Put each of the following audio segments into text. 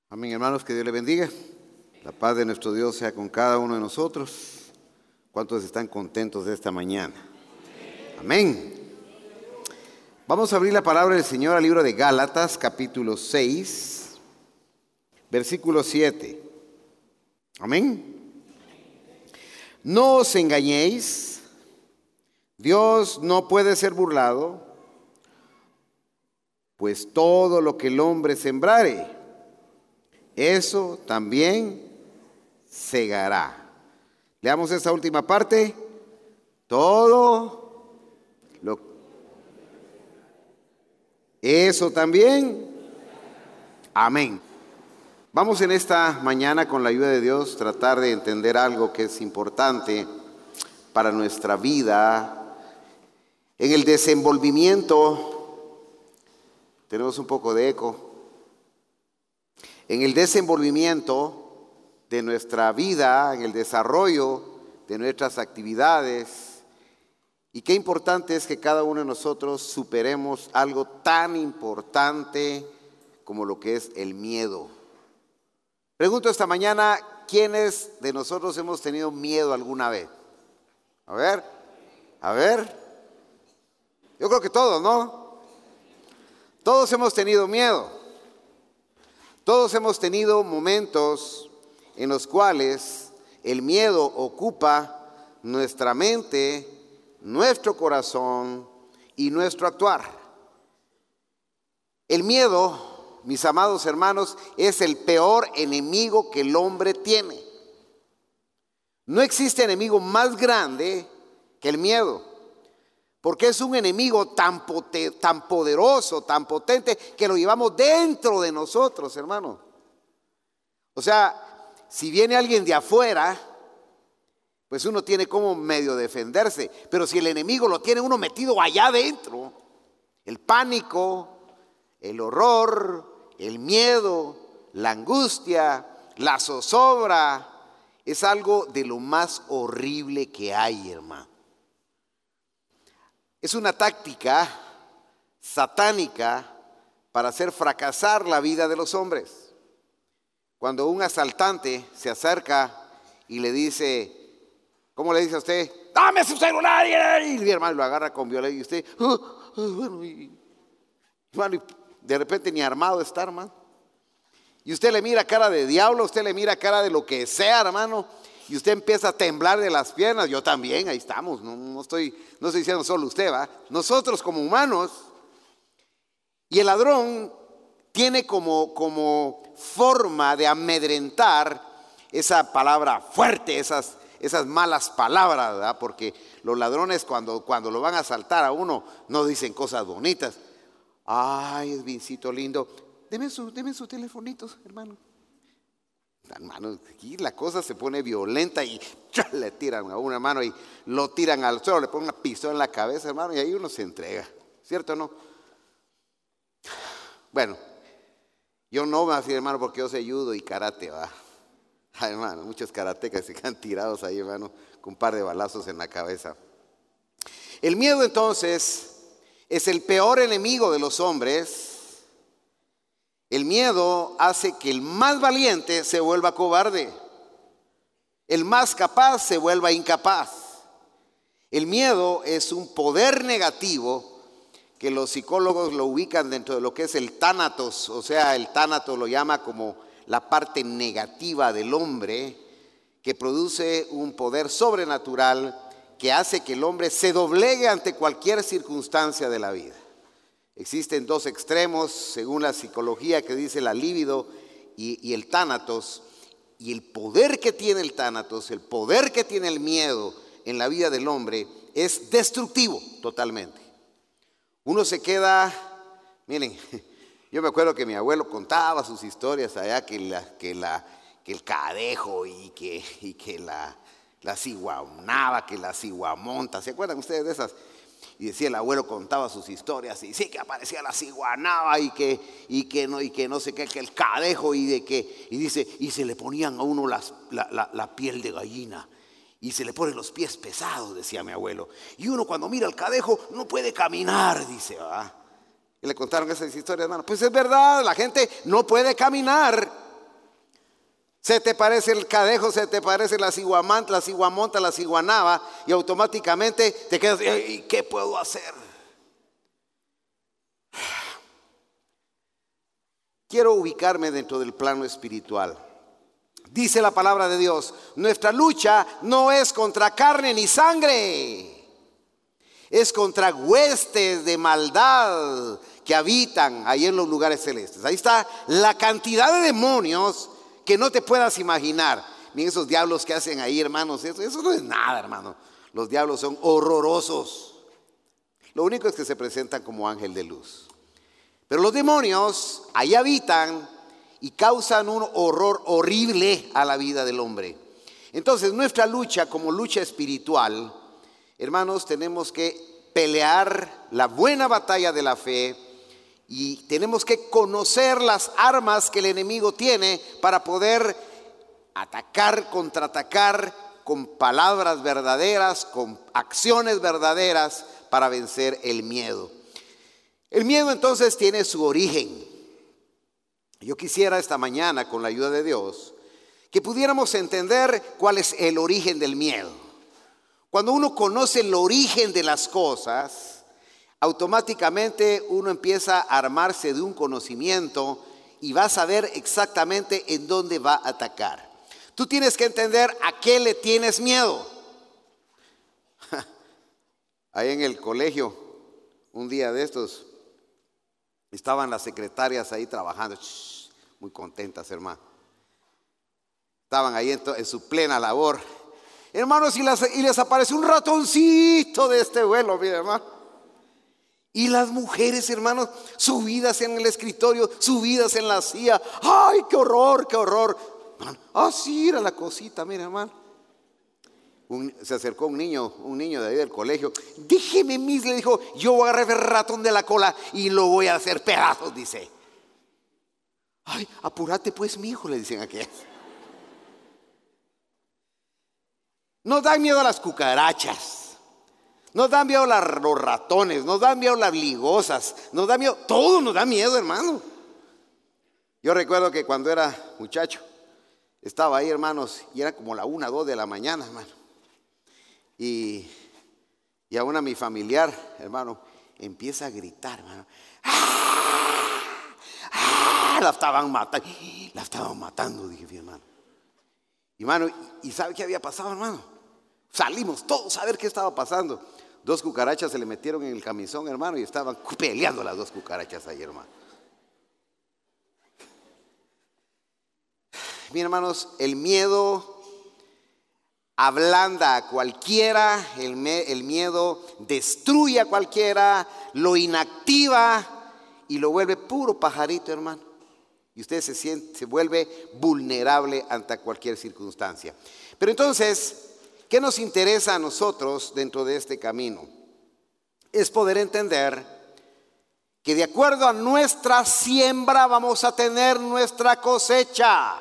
Amén, hermanos, que Dios les bendiga. La paz de nuestro Dios sea con cada uno de nosotros. ¿Cuántos están contentos de esta mañana? Amén. Vamos a abrir la palabra del Señor al libro de Gálatas, capítulo 6, versículo 7. Amén. No os engañéis, Dios no puede ser burlado, pues todo lo que el hombre sembrare, eso también segará. Leamos esta última parte. Todo lo eso también. Amén. Vamos en esta mañana, con la ayuda de Dios, tratar de entender algo que es importante para nuestra vida. En el desenvolvimiento, tenemos un poco de eco. En el desenvolvimiento de nuestra vida, en el desarrollo de nuestras actividades, y qué importante es que cada uno de nosotros superemos algo tan importante como lo que es el miedo. Pregunto esta mañana, ¿quiénes de nosotros hemos tenido miedo alguna vez? A ver. Yo creo que todos, ¿no? Todos hemos tenido miedo. Todos hemos tenido momentos en los cuales el miedo ocupa nuestra mente, nuestro corazón y nuestro actuar. El miedo, mis amados hermanos, es el peor enemigo que el hombre tiene. No existe enemigo más grande que el miedo, porque es un enemigo tan poderoso, tan potente, que lo llevamos dentro de nosotros, hermano. O sea, si viene alguien de afuera, pues uno tiene como medio defenderse. Pero si el enemigo lo tiene uno metido allá adentro, el pánico, el horror, el miedo, la angustia, la zozobra, es algo de lo más horrible que hay, hermano. Es una táctica satánica para hacer fracasar la vida de los hombres. Cuando un asaltante se acerca y le dice, ¿cómo le dice a usted? ¡Dame su celular! Y mi hermano lo agarra con violencia y usted, y de repente ni armado está, hermano. Y usted le mira cara de diablo, usted le mira cara de lo que sea, hermano. Y usted empieza a temblar de las piernas. Yo también, ahí estamos. No estoy diciendo solo usted, ¿va? Nosotros como humanos. Y el ladrón tiene como forma de amedrentar esa palabra fuerte, esas malas palabras, ¿verdad? Porque los ladrones cuando lo van a asaltar a uno no dicen cosas bonitas. Ay, es Vincito lindo. Deme su telefonito, hermano. Hermano, aquí la cosa se pone violenta y le tiran a una mano y lo tiran al suelo, le ponen una pistola en la cabeza, hermano, y ahí uno se entrega, ¿cierto o no? Bueno, yo no me afirmo, hermano, porque yo sé judo y karate, va. Ay, hermano, muchos karatecas se quedan tirados ahí, hermano, con un par de balazos en la cabeza. El miedo, entonces, es el peor enemigo de los hombres. El miedo hace que el más valiente se vuelva cobarde, el más capaz se vuelva incapaz. El miedo es un poder negativo que los psicólogos lo ubican dentro de lo que es el tánatos. O sea, el tánatos lo llama como la parte negativa del hombre, que produce un poder sobrenatural que hace que el hombre se doblegue ante cualquier circunstancia de la vida. Existen dos extremos, según la psicología, que dice la libido y el tánatos. Y el poder que tiene el tánatos, el poder que tiene el miedo en la vida del hombre es destructivo totalmente. Uno se queda, miren, yo me acuerdo que mi abuelo contaba sus historias allá, que el cadejo y que la ciguanaba, que la ciguamonta. ¿Se acuerdan ustedes de esas? Y decía, el abuelo contaba sus historias y sí, que aparecía la ciguanaba y que no sé qué, que el cadejo y dice, y se le ponían a uno la piel de gallina y se le ponen los pies pesados, decía mi abuelo. Y uno cuando mira al cadejo no puede caminar, dice, ¿verdad? Y le contaron esas historias, hermano. Pues es verdad, la gente no puede caminar Se te parece el cadejo, se te parece la ciguamanta, la ciguamonta, la ciguanaba, y automáticamente te quedas, ¿y qué puedo hacer? Quiero ubicarme dentro del plano espiritual. Dice la palabra de Dios, nuestra lucha no es contra carne ni sangre, es contra huestes de maldad que habitan ahí en los lugares celestes. Ahí está la cantidad de demonios que no te puedas imaginar. Miren esos diablos que hacen ahí, hermanos, eso no es nada, hermano. Los diablos son horrorosos. Lo único es que se presentan como ángel de luz. Pero los demonios ahí habitan y causan un horror horrible a la vida del hombre. Entonces, nuestra lucha como lucha espiritual, hermanos, tenemos que pelear la buena batalla de la fe y tenemos que conocer las armas que el enemigo tiene para poder atacar, contraatacar con palabras verdaderas, con acciones verdaderas para vencer el miedo. El miedo entonces tiene su origen. Yo quisiera esta mañana, con la ayuda de Dios, que pudiéramos entender cuál es el origen del miedo. Cuando uno conoce el origen de las cosas, automáticamente uno empieza a armarse de un conocimiento y va a saber exactamente en dónde va a atacar. Tú tienes que entender a qué le tienes miedo. Ahí en el colegio, un día de estos, estaban las secretarias ahí trabajando, muy contentas, hermano. Estaban ahí en su plena labor. Hermanos, y les apareció un ratoncito de este vuelo, mire, hermano. Y las mujeres, hermanos, subidas en el escritorio, subidas en la silla. ¡Ay, qué horror, qué horror! Así era la cosita, mire, hermano. Se acercó un niño de ahí del colegio. Déjeme, Miss, le dijo, yo voy a agarrar el ratón de la cola y lo voy a hacer pedazos, dice. Ay, apúrate pues, mi hijo, le dicen aquí. Nos dan miedo a las cucarachas, nos dan miedo los ratones, nos dan miedo las ligosas, nos da miedo, todo nos da miedo, hermano. Yo recuerdo que cuando era muchacho, estaba ahí, hermanos, y era como la 1, 2 de la mañana, hermano. Y aún mi familiar, hermano, empieza a gritar, hermano. ¡Ah! ¡Ah! La estaban matando, dije, hermano. Y hermano, ¿y sabe qué había pasado, hermano? Salimos todos a ver qué estaba pasando. 2 cucarachas se le metieron en el camisón, hermano, y estaban peleando las 2 cucarachas ahí, hermano. Miren, hermanos, el miedo ablanda a cualquiera, el miedo destruye a cualquiera, lo inactiva y lo vuelve puro pajarito, hermano. Y usted se vuelve vulnerable ante cualquier circunstancia. Pero entonces, ¿qué nos interesa a nosotros dentro de este camino? Es poder entender que de acuerdo a nuestra siembra vamos a tener nuestra cosecha.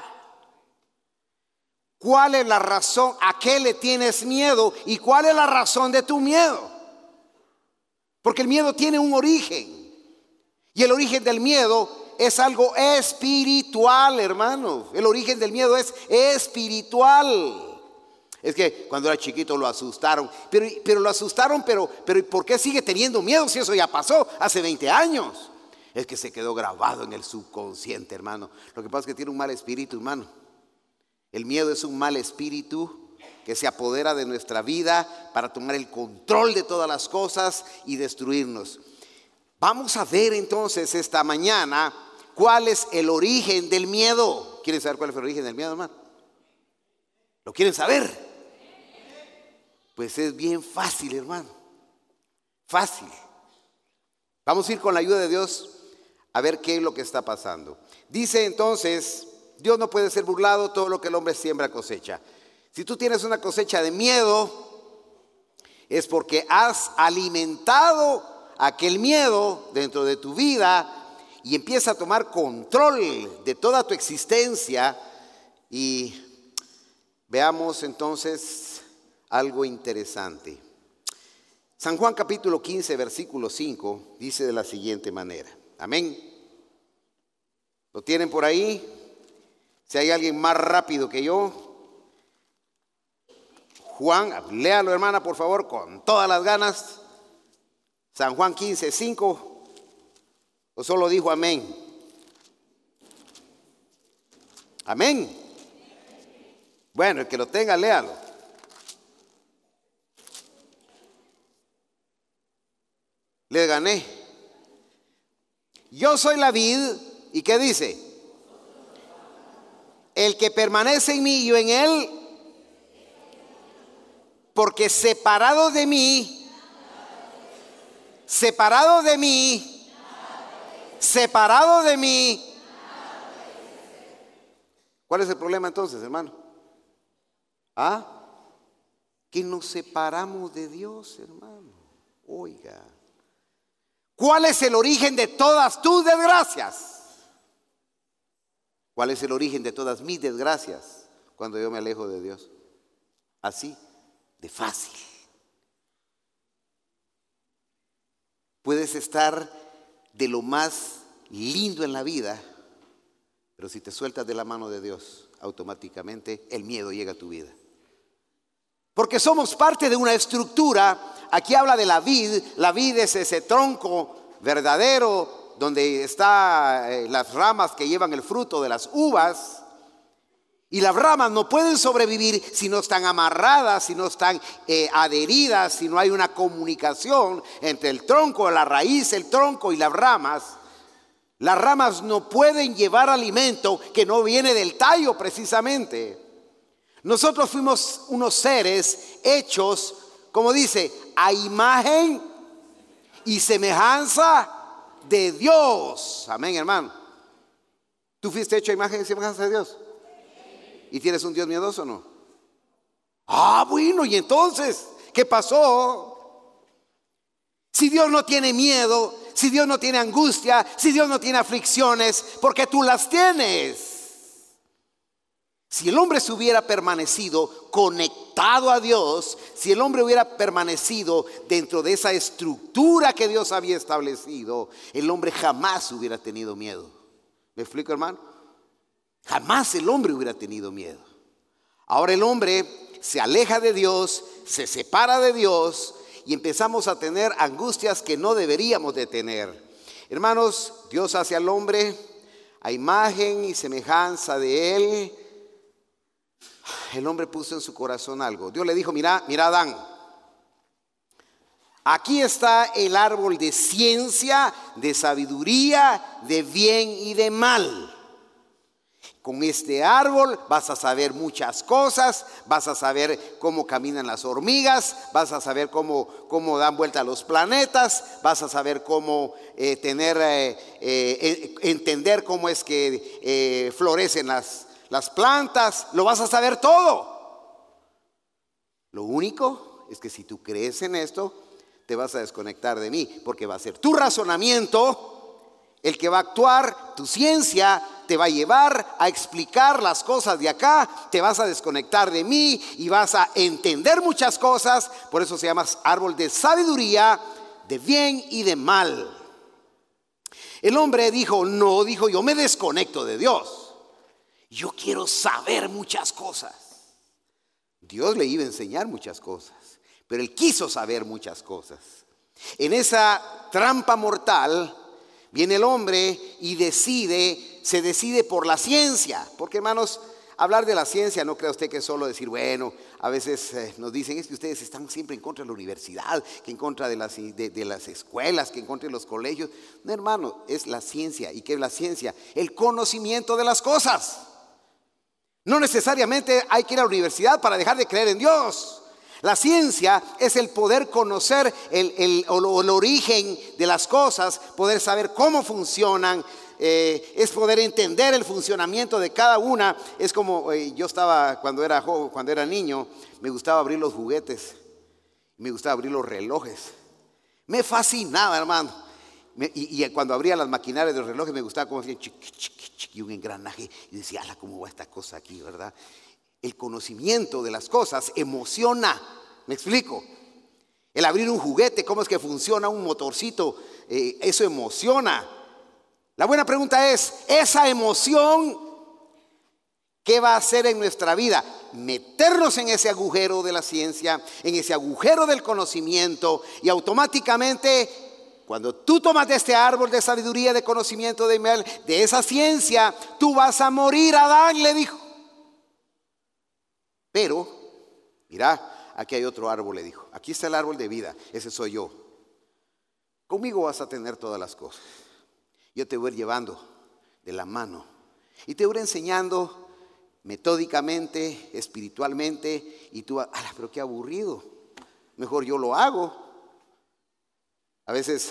¿Cuál es la razón? ¿A qué le tienes miedo? ¿Y cuál es la razón de tu miedo? Porque el miedo tiene un origen. Y el origen del miedo es algo espiritual, hermano. El origen del miedo es espiritual. Es que cuando era chiquito lo asustaron. Pero lo asustaron, pero ¿por qué sigue teniendo miedo si eso ya pasó hace 20 años? Es que se quedó grabado en el subconsciente, hermano. Lo que pasa es que tiene un mal espíritu, hermano. El miedo es un mal espíritu que se apodera de nuestra vida para tomar el control de todas las cosas y destruirnos. Vamos a ver entonces esta mañana cuál es el origen del miedo. ¿Quieren saber cuál es el origen del miedo, hermano? ¿Lo quieren saber? Pues es bien fácil, hermano. Fácil. Vamos a ir con la ayuda de Dios a ver qué es lo que está pasando. Dice entonces, Dios no puede ser burlado, todo lo que el hombre siembra cosecha. Si tú tienes una cosecha de miedo, es porque has alimentado aquel miedo dentro de tu vida y empieza a tomar control de toda tu existencia. Y veamos entonces algo interesante. San Juan capítulo 15, versículo 5, dice de la siguiente manera. Amén. ¿Lo tienen por ahí? Si hay alguien más rápido que yo, Juan, léalo hermana por favor con todas las ganas. San Juan 15:5. ¿O solo dijo amén? Amén. Bueno, el que lo tenga, léalo. Le gané. Yo soy la vid. ¿Y qué dice? El que permanece en mí y yo en él, porque separado de mí, ¿cuál es el problema entonces, hermano? Que nos separamos de Dios, hermano. Oiga, ¿cuál es el origen de todas tus desgracias? ¿Cuál es el origen de todas mis desgracias cuando yo me alejo de Dios? Así de fácil. Puedes estar de lo más lindo en la vida, pero si te sueltas de la mano de Dios, automáticamente el miedo llega a tu vida. Porque somos parte de una estructura. Aquí habla de la vid. La vid es ese tronco verdadero donde están las ramas que llevan el fruto de las uvas. Y las ramas no pueden sobrevivir si no están amarradas, si no están adheridas, si no hay una comunicación entre el tronco, la raíz, el tronco y las ramas. Las ramas no pueden llevar alimento que no viene del tallo precisamente. Nosotros fuimos unos seres hechos, como dice, a imagen y semejanza de Dios. Amén, hermano. ¿Tú fuiste hecho a imagen y semejanza de Dios? ¿Y tienes un Dios miedoso o no? Bueno, y entonces, ¿qué pasó? Si Dios no tiene miedo, si Dios no tiene angustia, si Dios no tiene aflicciones, porque tú las tienes. Si el hombre se hubiera permanecido conectado a Dios, si el hombre hubiera permanecido dentro de esa estructura que Dios había establecido, el hombre jamás hubiera tenido miedo. ¿Me explico, hermano? Jamás el hombre hubiera tenido miedo. Ahora el hombre se aleja de Dios, se separa de Dios y empezamos a tener angustias que no deberíamos de tener. Hermanos, Dios hace al hombre a imagen y semejanza de él. El hombre puso en su corazón algo. Dios le dijo, mira Adán, aquí está el árbol de ciencia, de sabiduría, de bien y de mal. Con este árbol vas a saber muchas cosas, vas a saber cómo caminan las hormigas, vas a saber cómo dan vuelta los planetas, vas a saber cómo entender cómo es que florecen las plantas, lo vas a saber todo. Lo único es que si tú crees en esto, te vas a desconectar de mí, porque va a ser tu razonamiento el que va a actuar, tu ciencia te va a llevar a explicar las cosas de acá, te vas a desconectar de mí y vas a entender muchas cosas. Por eso se llama árbol de sabiduría, de bien y de mal. El hombre dijo, yo me desconecto de Dios. Yo quiero saber muchas cosas. Dios le iba a enseñar muchas cosas, pero él quiso saber muchas cosas. En esa trampa mortal viene el hombre y se decide por la ciencia. Porque, hermanos, hablar de la ciencia, no crea usted que es solo decir, bueno, a veces nos dicen, es que ustedes están siempre en contra de la universidad, que en contra de las escuelas, que en contra de los colegios. No, hermano, es la ciencia. ¿Y qué es la ciencia? El conocimiento de las cosas. No necesariamente hay que ir a la universidad para dejar de creer en Dios. La ciencia es el poder conocer el origen de las cosas, poder saber cómo funcionan, es poder entender el funcionamiento de cada una. Es como yo estaba cuando era niño, me gustaba abrir los juguetes, me gustaba abrir los relojes. Me fascinaba, hermano. Y cuando abría las maquinarias de los relojes me gustaba como hacía y un engranaje. Y decía, ¿cómo va esta cosa aquí, verdad? El conocimiento de las cosas emociona. ¿Me explico? El abrir un juguete, cómo es que funciona un motorcito, eso emociona. La buena pregunta es, ¿esa emoción ¿Qué va a hacer en nuestra vida? Meternos en ese agujero de la ciencia, en ese agujero del conocimiento, y automáticamente, cuando tú tomas de este árbol de sabiduría, de conocimiento, de esa ciencia, tú vas a morir. Adán le dijo. Pero, mira, aquí hay otro árbol, le dijo. Aquí está el árbol de vida, ese soy yo. Conmigo vas a tener todas las cosas. Yo te voy a ir llevando de la mano y te voy a ir enseñando metódicamente, espiritualmente, y tú vas, pero qué aburrido, mejor yo lo hago. A veces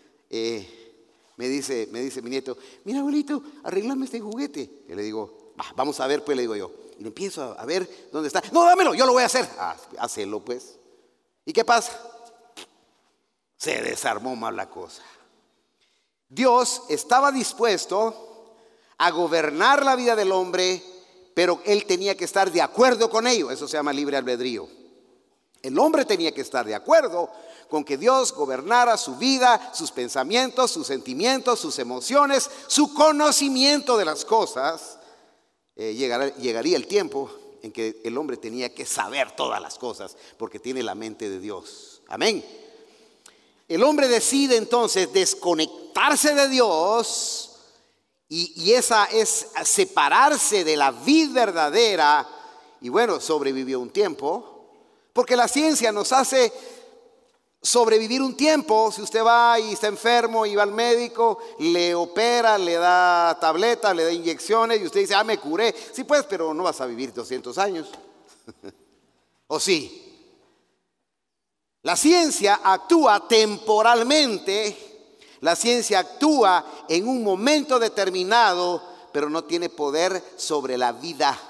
me dice mi nieto, mira abuelito, arreglame este juguete. Y le digo, vamos a ver pues, le digo yo. Y le empiezo a ver dónde está. No, dámelo, yo lo voy a hacer. Hacelo pues. ¿Y qué pasa? Se desarmó mal la cosa. Dios estaba dispuesto a gobernar la vida del hombre, pero él tenía que estar de acuerdo con ello. Eso se llama libre albedrío. El hombre tenía que estar de acuerdo con que Dios gobernara su vida, sus pensamientos, sus sentimientos, sus emociones, su conocimiento de las cosas. Llegaría el tiempo en que el hombre tenía que saber todas las cosas, porque tiene la mente de Dios. Amén. El hombre decide entonces desconectarse de Dios, y esa es separarse de la vid verdadera. Y bueno, sobrevivió un tiempo, porque la ciencia nos hace sobrevivir un tiempo. Si usted va y está enfermo y va al médico, le opera, le da tabletas, le da inyecciones, y usted dice, me curé. Sí pues, pero no vas a vivir 200 años. ¿O sí? La ciencia actúa temporalmente. La ciencia actúa en un momento determinado, pero no tiene poder sobre la vida.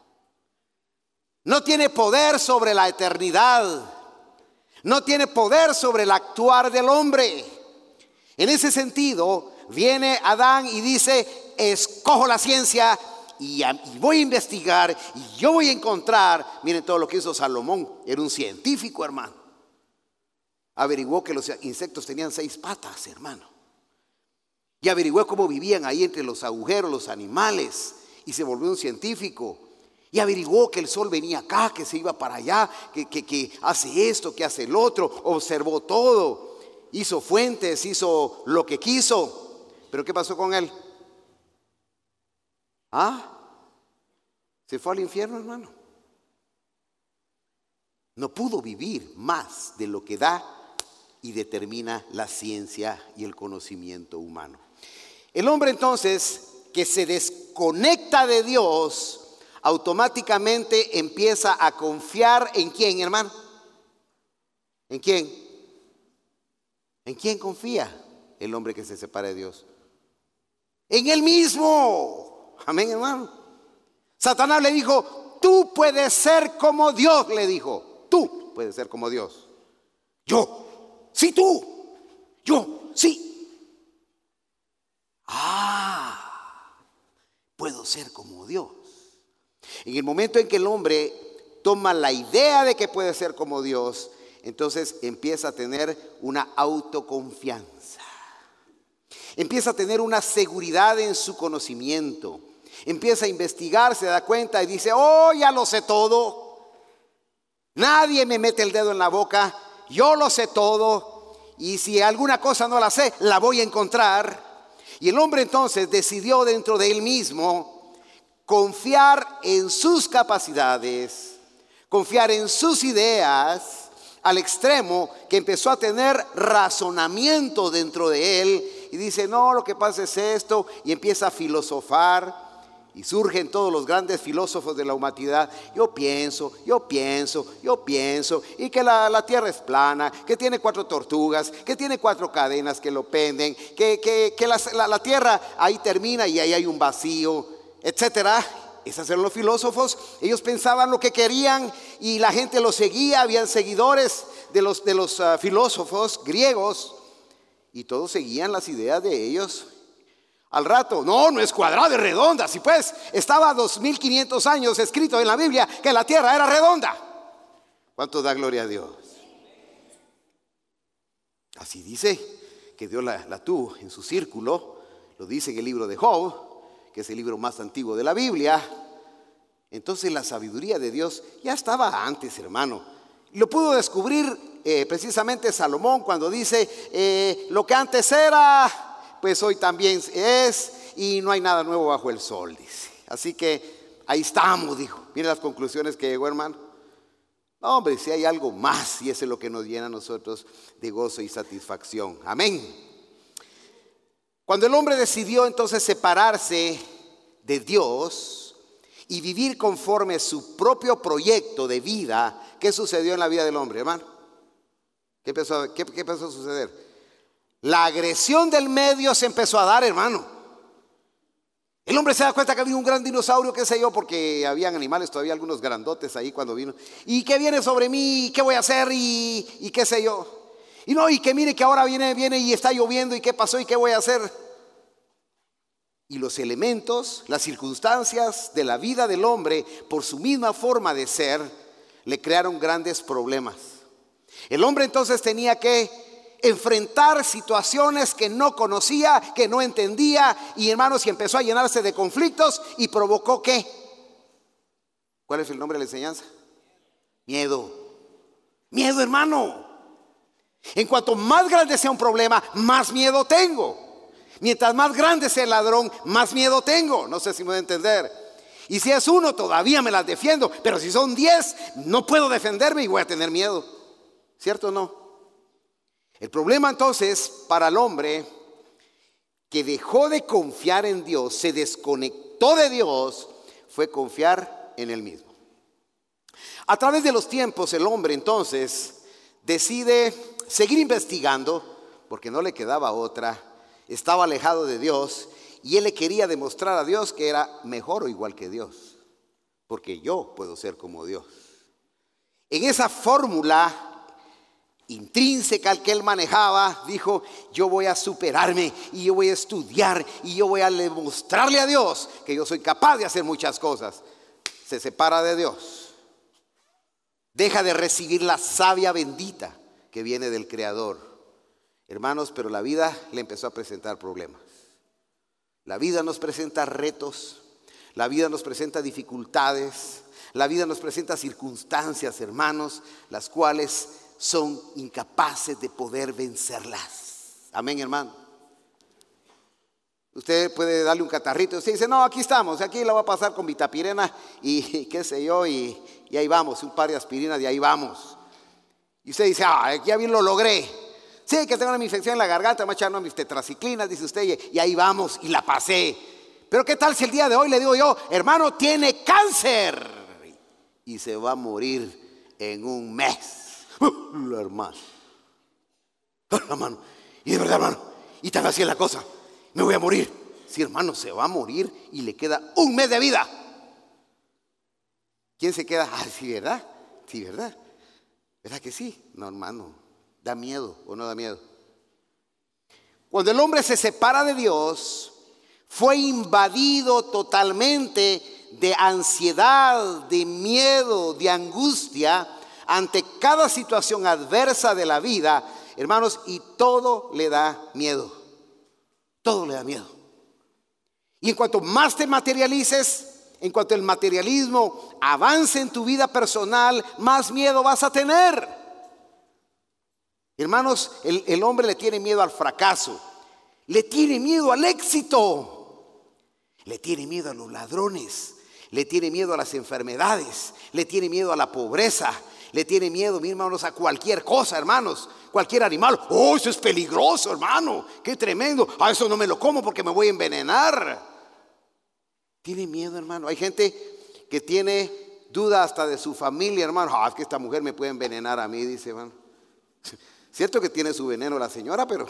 No tiene poder sobre la eternidad. No tiene poder sobre el actuar del hombre. En ese sentido, viene Adán y dice, escojo la ciencia y voy a investigar y yo voy a encontrar. Miren todo lo que hizo Salomón. Era un científico, hermano. Averiguó que los insectos tenían 6 patas, hermano. Y averiguó cómo vivían ahí entre los agujeros los animales. Y se volvió un científico. Y averiguó que el sol venía acá, que se iba para allá, que hace esto, que hace el otro. Observó todo. Hizo fuentes, hizo lo que quiso. ¿Pero qué pasó con él? Se fue al infierno, hermano. No pudo vivir más de lo que da y determina la ciencia y el conocimiento humano. El hombre entonces que se desconecta de Dios, automáticamente empieza a confiar en ¿quién, hermano? ¿En quién? ¿En quién confía el hombre que se separa de Dios? En él mismo. Amén, hermano. Satanás le dijo, tú puedes ser como Dios, le dijo. Tú puedes ser como Dios. Yo. Sí, tú. Yo. Sí. Puedo ser como Dios. En el momento en que el hombre toma la idea de que puede ser como Dios, entonces empieza a tener una autoconfianza. Empieza a tener una seguridad en su conocimiento. Empieza a investigar, se da cuenta y dice, ya lo sé todo. Nadie me mete el dedo en la boca. Yo lo sé todo. Y si alguna cosa no la sé, la voy a encontrar. Y el hombre entonces decidió dentro de él mismo confiar en sus capacidades, confiar en sus ideas, al extremo que empezó a tener razonamiento dentro de él. Y dice, no, lo que pasa es esto. Y empieza a filosofar. Y surgen todos los grandes filósofos de la humanidad. Yo pienso, y que la tierra es plana, que tiene 4 tortugas, que tiene 4 cadenas que lo penden, que la tierra ahí termina y ahí hay un vacío, etcétera. Esos eran los filósofos. Ellos pensaban lo que querían y la gente los seguía. Habían seguidores de los filósofos griegos y todos seguían las ideas de ellos. Al rato, no es cuadrada, es redonda. Si pues estaba 2500 años escrito en la Biblia que la tierra era redonda. ¿Cuánto da gloria a Dios? Así dice que Dios la tuvo en su círculo. Lo dice en el libro de Job, que es el libro más antiguo de la Biblia. Entonces la sabiduría de Dios ya estaba antes, hermano. Lo pudo descubrir precisamente Salomón cuando dice, lo que antes era, pues hoy también es, y no hay nada nuevo bajo el sol, dice. Así que ahí estamos, dijo. Miren las conclusiones que llegó, hermano. No, hombre, si hay algo más, y eso es lo que nos llena a nosotros de gozo y satisfacción. Amén. Cuando el hombre decidió entonces separarse de Dios y vivir conforme a su propio proyecto de vida, ¿qué sucedió en la vida del hombre, hermano? ¿Qué empezó a suceder? La agresión del medio se empezó a dar, hermano. El hombre se da cuenta que había un gran dinosaurio, qué sé yo, porque habían animales todavía, algunos grandotes ahí cuando vino. ¿Y qué viene sobre mí? ¿Qué voy a hacer? ¿Y qué sé yo? Y no, y que mire que ahora viene y está lloviendo, ¿y qué pasó? ¿Y qué voy a hacer? Y los elementos, las circunstancias de la vida del hombre, por su misma forma de ser, le crearon grandes problemas. El hombre entonces tenía que enfrentar situaciones que no conocía, que no entendía, y hermanos, y empezó a llenarse de conflictos y provocó ¿qué? ¿Cuál es el nombre de la enseñanza? Miedo. Miedo, hermano. En cuanto más grande sea un problema, más miedo tengo. Mientras más grande sea el ladrón, más miedo tengo. No sé si me voy a entender. Y si es uno, todavía me las defiendo. Pero si son 10, no puedo defenderme y voy a tener miedo. ¿Cierto o no? El problema entonces para el hombre que dejó de confiar en Dios, se desconectó de Dios, fue confiar en él mismo. A través de los tiempos el hombre entonces decide seguir investigando, porque no le quedaba otra. Estaba alejado de Dios y él le quería demostrar a Dios que era mejor o igual que Dios, porque yo puedo ser como Dios. En esa fórmula intrínseca que él manejaba, dijo: yo voy a superarme y yo voy a estudiar y yo voy a demostrarle a Dios que yo soy capaz de hacer muchas cosas. Se separa de Dios, deja de recibir la savia bendita que viene del Creador. Hermanos, pero la vida le empezó a presentar problemas. La vida nos presenta retos, la vida nos presenta dificultades, la vida nos presenta circunstancias, hermanos, las cuales son incapaces de poder vencerlas. Amén, hermano. Usted puede darle un catarrito y usted dice: no, aquí estamos, aquí la va a pasar con vitapirena y qué sé yo, y ahí vamos, un par de aspirinas y ahí vamos. Y usted dice: ya bien lo logré. Sí, que tengo una infección en la garganta, me echan mis tetraciclinas, dice usted, y ahí vamos, y la pasé. Pero qué tal si el día de hoy le digo yo: hermano, tiene cáncer y se va a morir en un mes. Hermano, y de verdad, hermano, y tan así es la cosa, me voy a morir. Sí, hermano, se va a morir y le queda un mes de vida. ¿Quién se queda? Sí, ¿verdad? Sí, ¿verdad? ¿Verdad que sí? No, hermano, da miedo o no da miedo. Cuando el hombre se separa de Dios, fue invadido totalmente de ansiedad, de miedo, de angustia ante cada situación adversa de la vida, hermanos, y todo le da miedo. Todo le da miedo. Y en cuanto más te materialices, en cuanto el materialismo avance en tu vida personal, más miedo vas a tener. Hermanos, el hombre le tiene miedo al fracaso, le tiene miedo al éxito, le tiene miedo a los ladrones, le tiene miedo a las enfermedades, le tiene miedo a la pobreza, le tiene miedo, mis hermanos, a cualquier cosa, hermanos, cualquier animal. Oh, eso es peligroso, hermano, qué tremendo. Eso no me lo como porque me voy a envenenar. Tiene miedo, hermano. Hay gente que tiene duda hasta de su familia, hermano. Es que esta mujer me puede envenenar a mí, dice, hermano. Cierto que tiene su veneno la señora, pero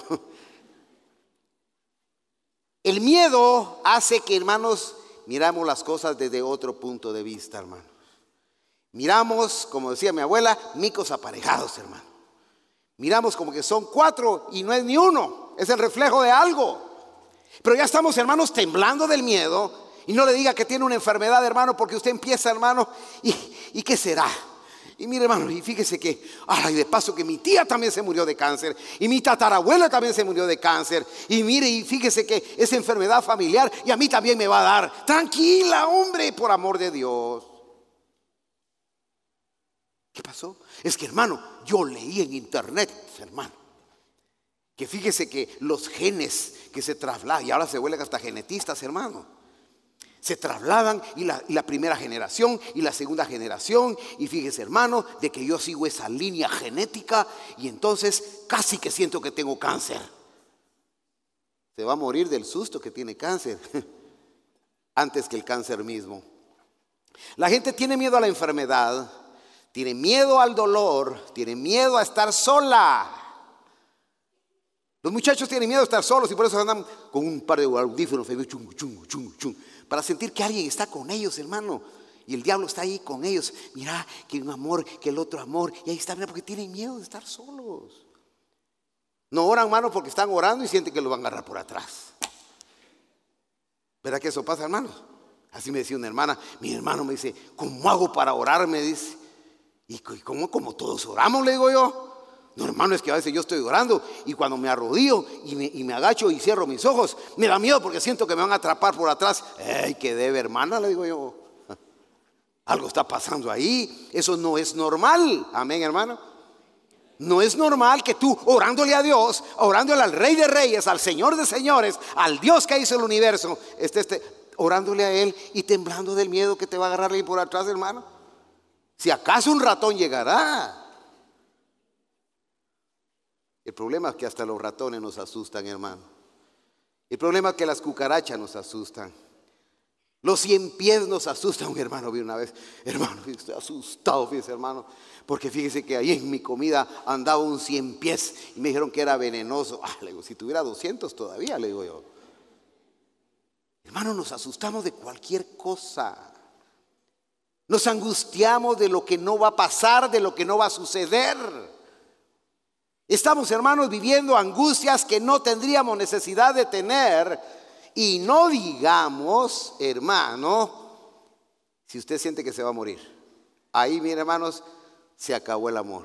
el miedo hace que, hermanos, miramos las cosas desde otro punto de vista, hermano. Miramos, como decía mi abuela, micos aparejados, hermano. Miramos como que son 4 y no es ni uno. Es el reflejo de algo. Pero ya estamos, hermanos, temblando del miedo. Y no le diga que tiene una enfermedad, hermano, porque usted empieza, hermano, ¿y qué será? Y mire, hermano, y fíjese que, de paso que mi tía también se murió de cáncer, y mi tatarabuela también se murió de cáncer, y mire, y fíjese que es enfermedad familiar, y a mí también me va a dar. Tranquila, hombre, por amor de Dios. ¿Qué pasó? Es que, hermano, yo leí en internet, hermano, que fíjese que los genes que se trasladan, y ahora se vuelven hasta genetistas, hermano, se trasladan y la primera generación y la segunda generación, y fíjese, hermano, de que yo sigo esa línea genética y entonces casi que siento que tengo cáncer. Se va a morir del susto que tiene cáncer antes que el cáncer mismo. La gente tiene miedo a la enfermedad, tiene miedo al dolor, tiene miedo a estar sola. Los muchachos tienen miedo a estar solos y por eso andan con un par de audífonos para sentir que alguien está con ellos, hermano. Y el diablo está ahí con ellos. Mira, que un amor, que el otro amor. Y ahí están, porque tienen miedo de estar solos. No oran, hermano, porque están orando y sienten que lo van a agarrar por atrás. ¿Verdad que eso pasa, hermanos? Así me decía una hermana. Mi hermano me dice, ¿cómo hago para orar? Me dice. ¿Y cómo? Como todos oramos, le digo yo. No, hermano, es que a veces yo estoy orando y cuando me arrodillo y me agacho y cierro mis ojos, me da miedo porque siento que me van a atrapar por atrás. ¡Ey, qué debe, hermana! Le digo yo. Algo está pasando ahí. Eso no es normal. Amén, hermano. No es normal que tú, orándole a Dios, orándole al Rey de Reyes, al Señor de Señores, al Dios que hizo el universo, orándole a Él y temblando del miedo que te va a agarrar ahí por atrás, hermano. Si acaso un ratón llegará. El problema es que hasta los ratones nos asustan, hermano. El problema es que las cucarachas nos asustan. Los 100 pies nos asustan. Un hermano vi una vez, hermano, estoy asustado, fíjese, hermano, porque fíjese que ahí en mi comida andaba un 100 pies y me dijeron que era venenoso. Le digo, si tuviera 200 todavía, le digo yo. Hermano, nos asustamos de cualquier cosa. Nos angustiamos de lo que no va a pasar, de lo que no va a suceder. Estamos, hermanos, viviendo angustias que no tendríamos necesidad de tener. Y no digamos, hermano, si usted siente que se va a morir. Ahí, miren, hermanos, se acabó el amor.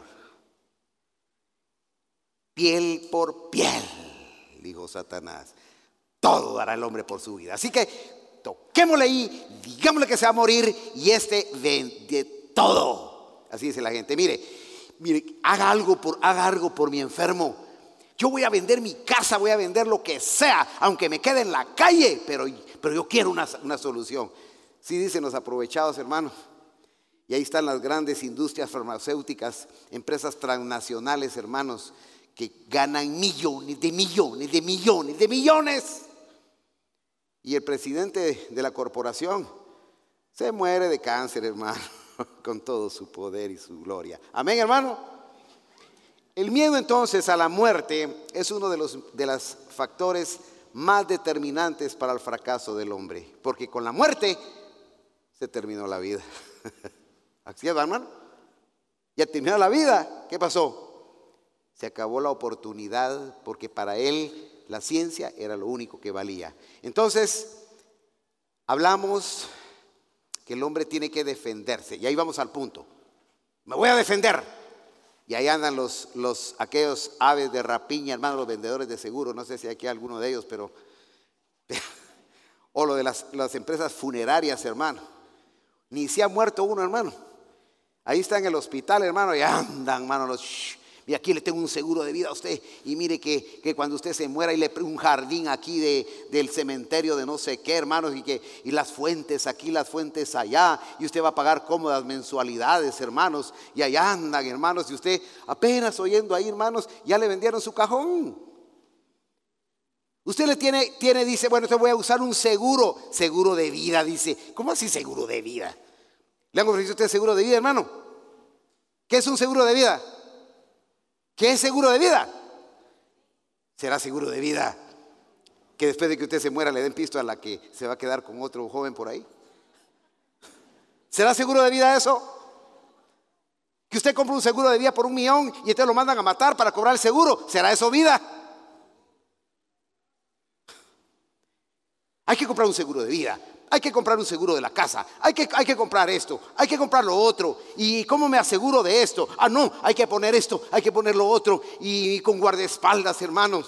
Piel por piel, dijo Satanás. Todo dará el hombre por su vida. Así que toquémosle ahí, digámosle que se va a morir y de todo. Así dice la gente. Mire, haga algo por mi enfermo. Yo voy a vender mi casa, voy a vender lo que sea, aunque me quede en la calle, pero yo quiero una solución. Sí dicen los aprovechados, hermanos. Y ahí están las grandes industrias farmacéuticas, empresas transnacionales, hermanos, que ganan millones de millones de millones de millones. Y el presidente de la corporación se muere de cáncer, hermano, con todo su poder y su gloria. Amén, hermano. El miedo entonces a la muerte es uno de los factores más determinantes para el fracaso del hombre, porque con la muerte se terminó la vida. ¿Así es, hermano? Ya terminó la vida. ¿Qué pasó? Se acabó la oportunidad porque para él la ciencia era lo único que valía. Entonces, hablamos que el hombre tiene que defenderse. Y ahí vamos al punto. Me voy a defender. Y ahí andan aquellos aves de rapiña, hermano, los vendedores de seguro. No sé si aquí hay alguno de ellos, pero o lo de las empresas funerarias, hermano. Ni se ha muerto uno, hermano. Ahí está en el hospital, hermano, y andan, hermano, y aquí le tengo un seguro de vida a usted. Y mire que cuando usted se muera, y le un jardín aquí del cementerio de no sé qué, hermanos, y las fuentes aquí, las fuentes allá, y usted va a pagar cómodas mensualidades, hermanos. Y allá andan, hermanos, y usted apenas oyendo ahí, hermanos, ya le vendieron su cajón. Usted dice, bueno, te voy a usar un seguro de vida, dice. ¿Cómo así seguro de vida? ¿Le han ofrecido a usted seguro de vida, hermano? ¿Qué es un seguro de vida? ¿Qué es seguro de vida? Será seguro de vida que después de que usted se muera le den pisto a la que se va a quedar con otro joven por ahí. ¿Será seguro de vida eso? Que usted compra un seguro de vida por 1 millón y usted lo mandan a matar para cobrar el seguro. ¿Será eso vida? Hay que comprar un seguro de vida. Hay que comprar un seguro de la casa. Hay que comprar esto. Hay que comprar lo otro. ¿Y cómo me aseguro de esto? No, hay que poner esto. Hay que poner lo otro. Y con guardaespaldas, hermanos.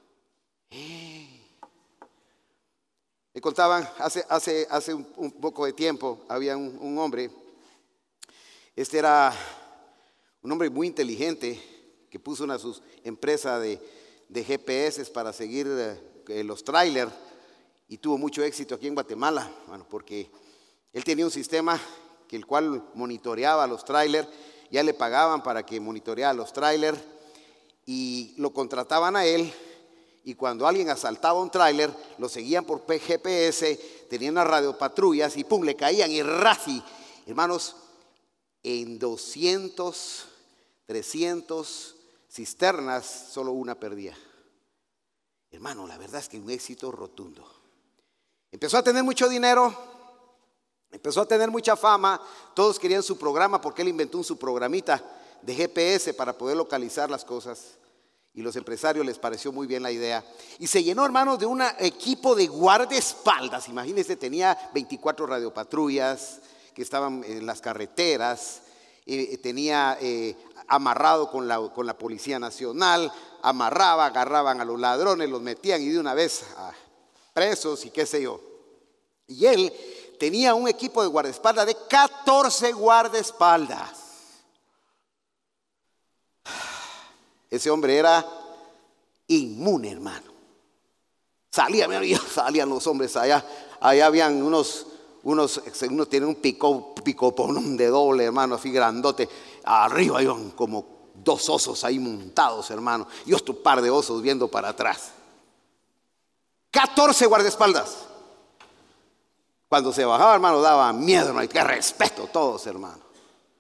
Me contaban hace un poco de tiempo. Había un hombre. Era un hombre muy inteligente que puso una sus empresa de GPS para seguir los trailers y tuvo mucho éxito aquí en Guatemala, bueno, porque él tenía un sistema que el cual monitoreaba los trailers, ya le pagaban para que monitoreara los trailers y lo contrataban a él, y cuando alguien asaltaba un tráiler lo seguían por GPS, tenían unas radiopatrullas y pum, le caían y razi, hermanos, en 200, 300 cisternas solo una perdía. Hermano, la verdad es que un éxito rotundo. Empezó a tener mucho dinero, empezó a tener mucha fama, todos querían su programa porque él inventó su programita de GPS para poder localizar las cosas. Y los empresarios les pareció muy bien la idea. Y se llenó, hermanos, de un equipo de guardaespaldas. Imagínense, tenía 24 radiopatrullas que estaban en las carreteras. Tenía amarrado con la Policía Nacional. Agarraban a los ladrones, los metían y de una vez presos y qué sé yo. Y él tenía un equipo de guardaespaldas de 14 guardaespaldas. Ese hombre era inmune, hermano. Salían los hombres allá. Allá habían unos tienen un picopón de doble, hermano, así grandote. Arriba iban como 2 osos ahí montados, hermano. Y otro par de osos viendo para atrás. 14 guardaespaldas. Cuando se bajaba, hermano, daba miedo, hermano. Qué respeto todos, hermano.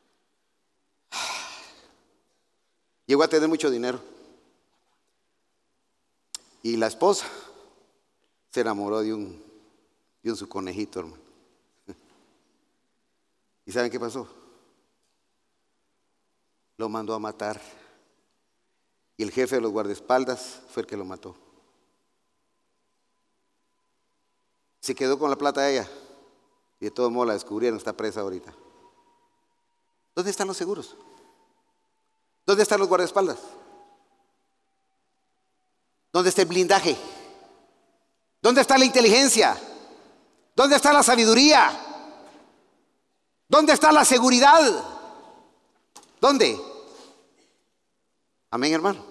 Llegó a tener mucho dinero. Y la esposa se enamoró de un su conejito, hermano. ¿Y saben qué pasó? Lo mandó a matar. Y el jefe de los guardaespaldas fue el que lo mató. Se quedó con la plata de ella. Y de todos modos la descubrieron, está presa ahorita. ¿Dónde están los seguros? ¿Dónde están los guardaespaldas? ¿Dónde está el blindaje? ¿Dónde está la inteligencia? ¿Dónde está la sabiduría? ¿Dónde está la seguridad? ¿Dónde? Amén, hermano.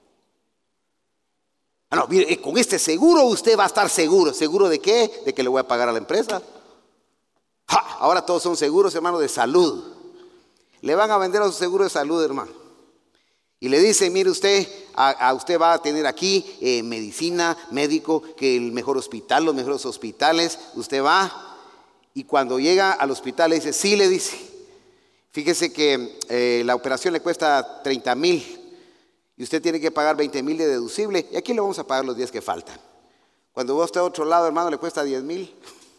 No, mire, con este seguro usted va a estar seguro. ¿Seguro de qué? De que le voy a pagar a la empresa. Ahora todos son seguros, hermano, de salud. Le van a vender a su seguro de salud, hermano. Y le dicen, mire usted, usted va a tener aquí medicina, médico, que el mejor hospital, los mejores hospitales. Usted va y cuando llega al hospital le dice, sí, le dice, fíjese que la operación le cuesta 30,000 y usted tiene que pagar 20,000 de deducible y aquí le vamos a pagar los días que faltan. Cuando va usted a otro lado, hermano, le cuesta 10,000.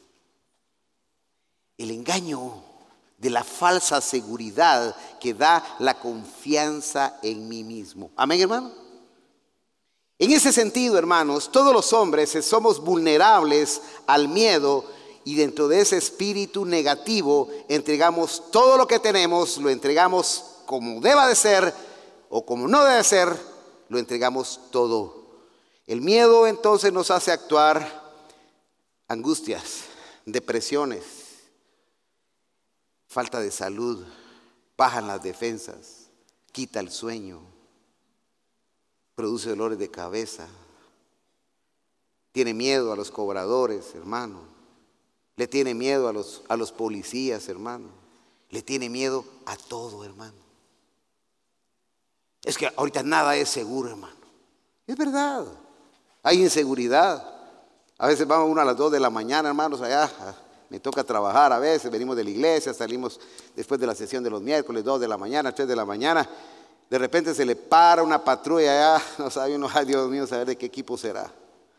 El engaño de la falsa seguridad que da la confianza en mí mismo. Amén, hermano. En ese sentido, hermanos, todos los hombres somos vulnerables al miedo y dentro de ese espíritu negativo entregamos todo lo que tenemos, lo entregamos como deba de ser o como no debe ser, lo entregamos todo. El miedo entonces nos hace actuar angustias, depresiones, falta de salud, bajan las defensas, quita el sueño, produce dolores de cabeza, tiene miedo a los cobradores, hermano, le tiene miedo a los policías, hermano, le tiene miedo a todo, hermano. Es que ahorita nada es seguro, hermano. Es verdad, hay inseguridad. A veces vamos uno a las 2 de la mañana, hermanos, allá. Me toca trabajar a veces, venimos de la iglesia, salimos después de la sesión de los miércoles, 2 de la mañana, 3 de la mañana. De repente se le para una patrulla allá, no sabe uno, ay Dios mío, saber de qué equipo será.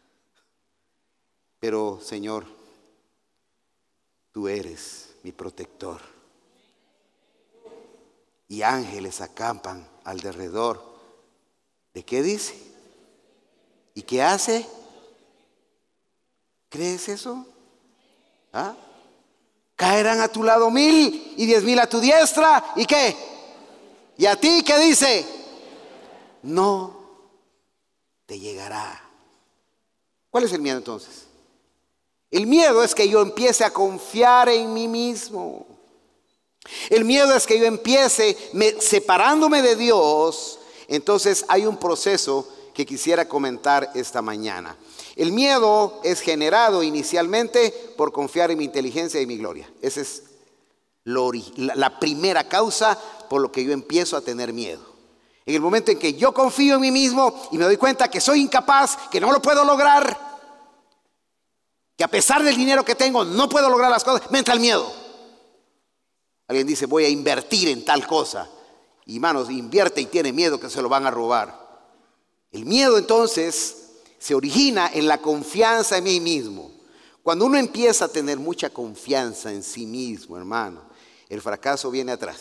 Pero Señor, tú eres mi protector. Y ángeles acampan alrededor. ¿De qué dice? ¿Y qué hace? ¿Crees eso? ¿Ah? Caerán a tu lado 1,000 y 10,000 a tu diestra. ¿Y qué? ¿Y a ti qué dice? No te llegará. ¿Cuál es el miedo entonces? El miedo es que yo empiece a confiar en mí mismo. El miedo es que yo empiece separándome de Dios. Entonces hay un proceso que quisiera comentar esta mañana. El miedo es generado inicialmente por confiar en mi inteligencia y mi gloria. Esa es la primera causa por lo que yo empiezo a tener miedo. En el momento en que yo confío en mí mismo y me doy cuenta que soy incapaz, que no lo puedo lograr, que a pesar del dinero que tengo no puedo lograr las cosas, me entra el miedo. Alguien dice, voy a invertir en tal cosa. Y hermanos, invierte y tiene miedo que se lo van a robar. El miedo entonces se origina en la confianza en mí mismo. Cuando uno empieza a tener mucha confianza en sí mismo, hermano, el fracaso viene atrás.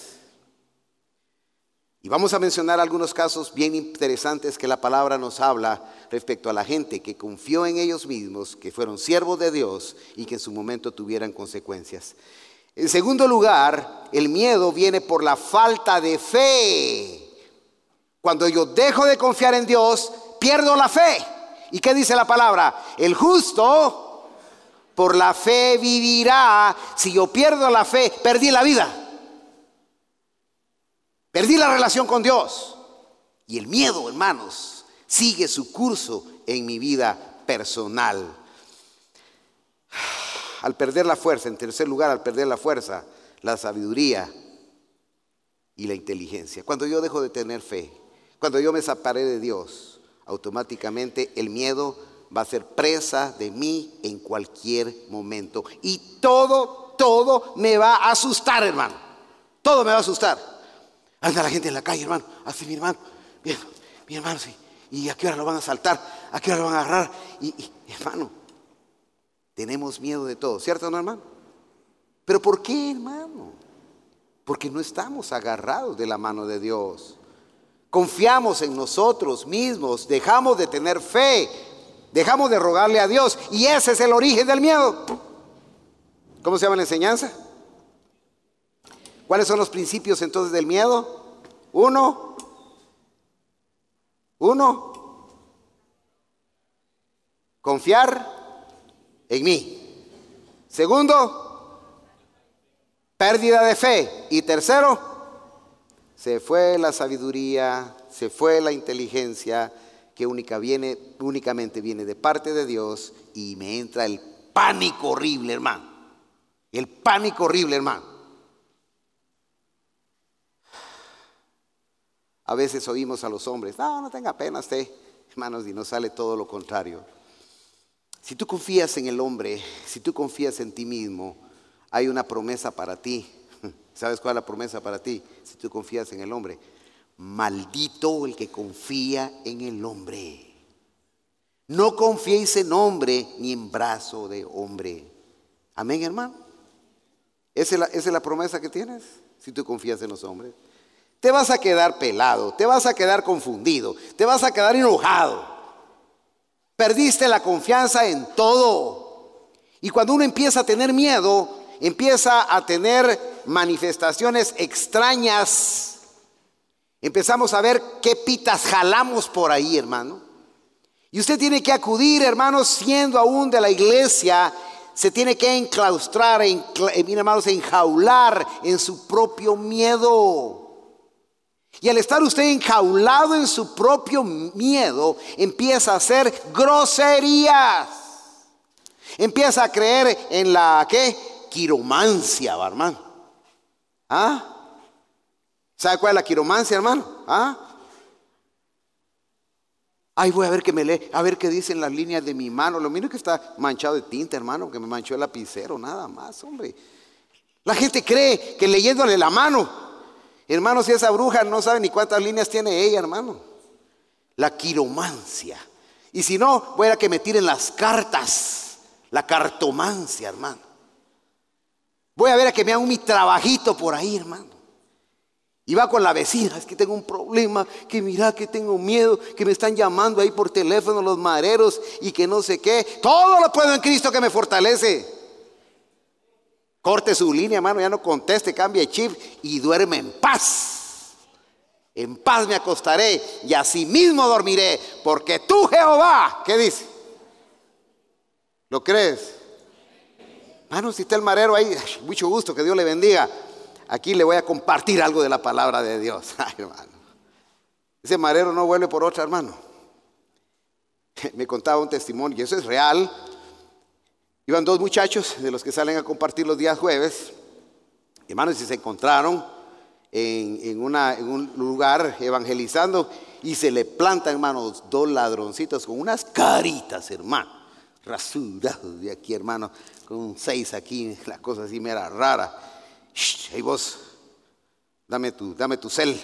Y vamos a mencionar algunos casos bien interesantes que la palabra nos habla respecto a la gente que confió en ellos mismos, que fueron siervos de Dios y que en su momento tuvieran consecuencias. En segundo lugar, el miedo viene por la falta de fe. Cuando yo dejo de confiar en Dios, pierdo la fe. ¿Y qué dice la palabra? El justo por la fe vivirá. Si yo pierdo la fe, perdí la vida. Perdí la relación con Dios. Y el miedo, hermanos, sigue su curso en mi vida personal. Al perder la fuerza, en tercer lugar, al perder la fuerza, la sabiduría y la inteligencia. Cuando yo dejo de tener fe, cuando yo me separé de Dios, automáticamente el miedo va a ser presa de mí en cualquier momento. Y todo me va a asustar, hermano. Todo me va a asustar. Anda la gente en la calle, hermano. Así mi hermano, bien, mi hermano, sí. ¿Y a qué hora lo van a asaltar? ¿A qué hora lo van a agarrar? Y hermano, tenemos miedo de todo, ¿cierto, no, hermano? ¿Pero por qué, hermano? Porque no estamos agarrados de la mano de Dios. Confiamos en nosotros mismos, dejamos de tener fe, dejamos de rogarle a Dios. Y ese es el origen del miedo. ¿Cómo se llama la enseñanza? ¿Cuáles son los principios entonces del miedo? Uno. Confiar en mí. Segundo, pérdida de fe. Y tercero, se fue la sabiduría, se fue la inteligencia que únicamente viene de parte de Dios, y me entra el pánico horrible, hermano. El pánico horrible, hermano. A veces oímos a los hombres, no tenga pena usted, hermanos, y nos sale todo lo contrario. Si tú confías en el hombre, si tú confías en ti mismo, hay una promesa para ti. ¿Sabes cuál es la promesa para ti? Si tú confías en el hombre, maldito el que confía en el hombre. No confiéis en hombre ni en brazo de hombre. Amén, hermano. Esa es la promesa que tienes si tú confías en los hombres. Te vas a quedar pelado, te vas a quedar confundido, te vas a quedar enojado. Perdiste la confianza en todo. Y cuando uno empieza a tener miedo, empieza a tener manifestaciones extrañas. Empezamos a ver qué pitas jalamos por ahí, hermano. Y usted tiene que acudir, hermanos, siendo aún de la iglesia, se tiene que enclaustrar, hermanos, enjaular en su propio miedo. Y al estar usted enjaulado en su propio miedo, empieza a hacer groserías. Empieza a creer en la quiromancia, hermano. ¿Sabe cuál es la quiromancia, hermano? Ay, voy a ver qué me lee, a ver qué dicen las líneas de mi mano. Lo mismo que está manchado de tinta, hermano, que me manchó el lapicero, nada más, hombre. La gente cree que leyéndole la mano, hermano, si esa bruja no sabe ni cuántas líneas tiene ella, hermano. La quiromancia. Y si no, voy a que me tiren las cartas. La cartomancia, hermano. Voy a ver a que me hagan mi trabajito por ahí, hermano. Y va con la vecina, es que tengo un problema, que mira que tengo miedo, que me están llamando ahí por teléfono los madereros y que no sé qué. Todo lo puedo en Cristo que me fortalece. Corte su línea, hermano, ya no conteste, cambie chip y duerme en paz. En paz me acostaré y así mismo dormiré, porque tú, Jehová, ¿qué dice? ¿Lo crees? Hermano, si está el marero ahí, mucho gusto, que Dios le bendiga. aquí le voy a compartir algo de la palabra de Dios. Ay, hermano. Ese marero no vuelve por otra, hermano. Me contaba un testimonio, y eso es real. Iban dos muchachos de los que salen a compartir los días jueves, hermanos, y se encontraron en un lugar evangelizando, y se le plantan, hermanos, dos ladroncitos con unas caritas, hermano, rasurados de aquí, hermano, con un 6 aquí, la cosa así mera rara. Hey vos, dame tu cel.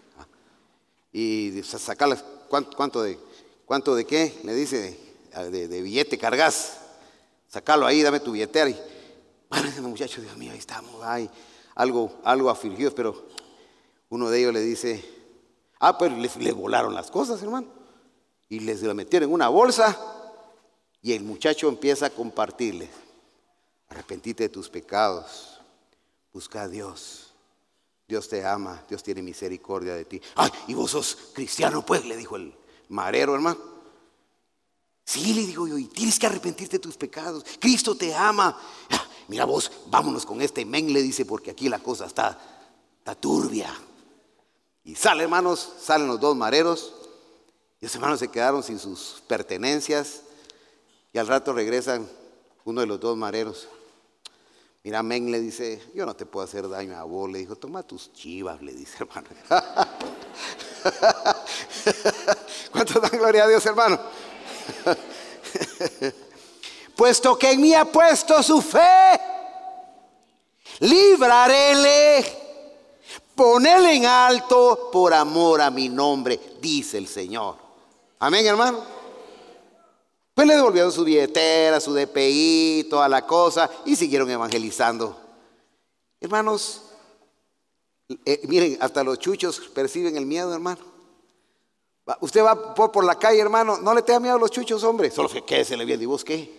Y sacale, ¿cuánto de qué? Le dice, de billete cargas. Sacalo ahí, dame tu billetera. Y bueno, muchachos, Dios mío, ahí estamos, ahí, algo afligidos, pero uno de ellos le dice, pero le volaron las cosas, hermano. Y les lo metieron en una bolsa, y el muchacho empieza a compartirles: arrepentite de tus pecados, busca a Dios, Dios te ama, Dios tiene misericordia de ti. Y vos sos cristiano, pues, le dijo el marero, hermano. Sí, le digo yo, y tienes que arrepentirte de tus pecados, Cristo te ama. Mira vos, vámonos con este men, le dice, porque aquí la cosa está turbia. Y salen los dos mareros, y los hermanos se quedaron sin sus pertenencias, y al rato regresan uno de los dos mareros. Mira, men, le dice, yo no te puedo hacer daño a vos, le dijo, toma tus chivas, le dice, hermano. ¿Cuánto dan gloria a Dios, hermano? Puesto que en mí ha puesto su fe, libraréle, ponele en alto por amor a mi nombre, dice el Señor. Amén, hermano. Pues le devolvieron su billetera, su DPI, toda la cosa, y siguieron evangelizando. Hermanos, miren, hasta los chuchos perciben el miedo, hermano. Usted va por la calle, hermano, no le tenga miedo a los chuchos, hombre. Solo que se le viene, ¿y vos qué?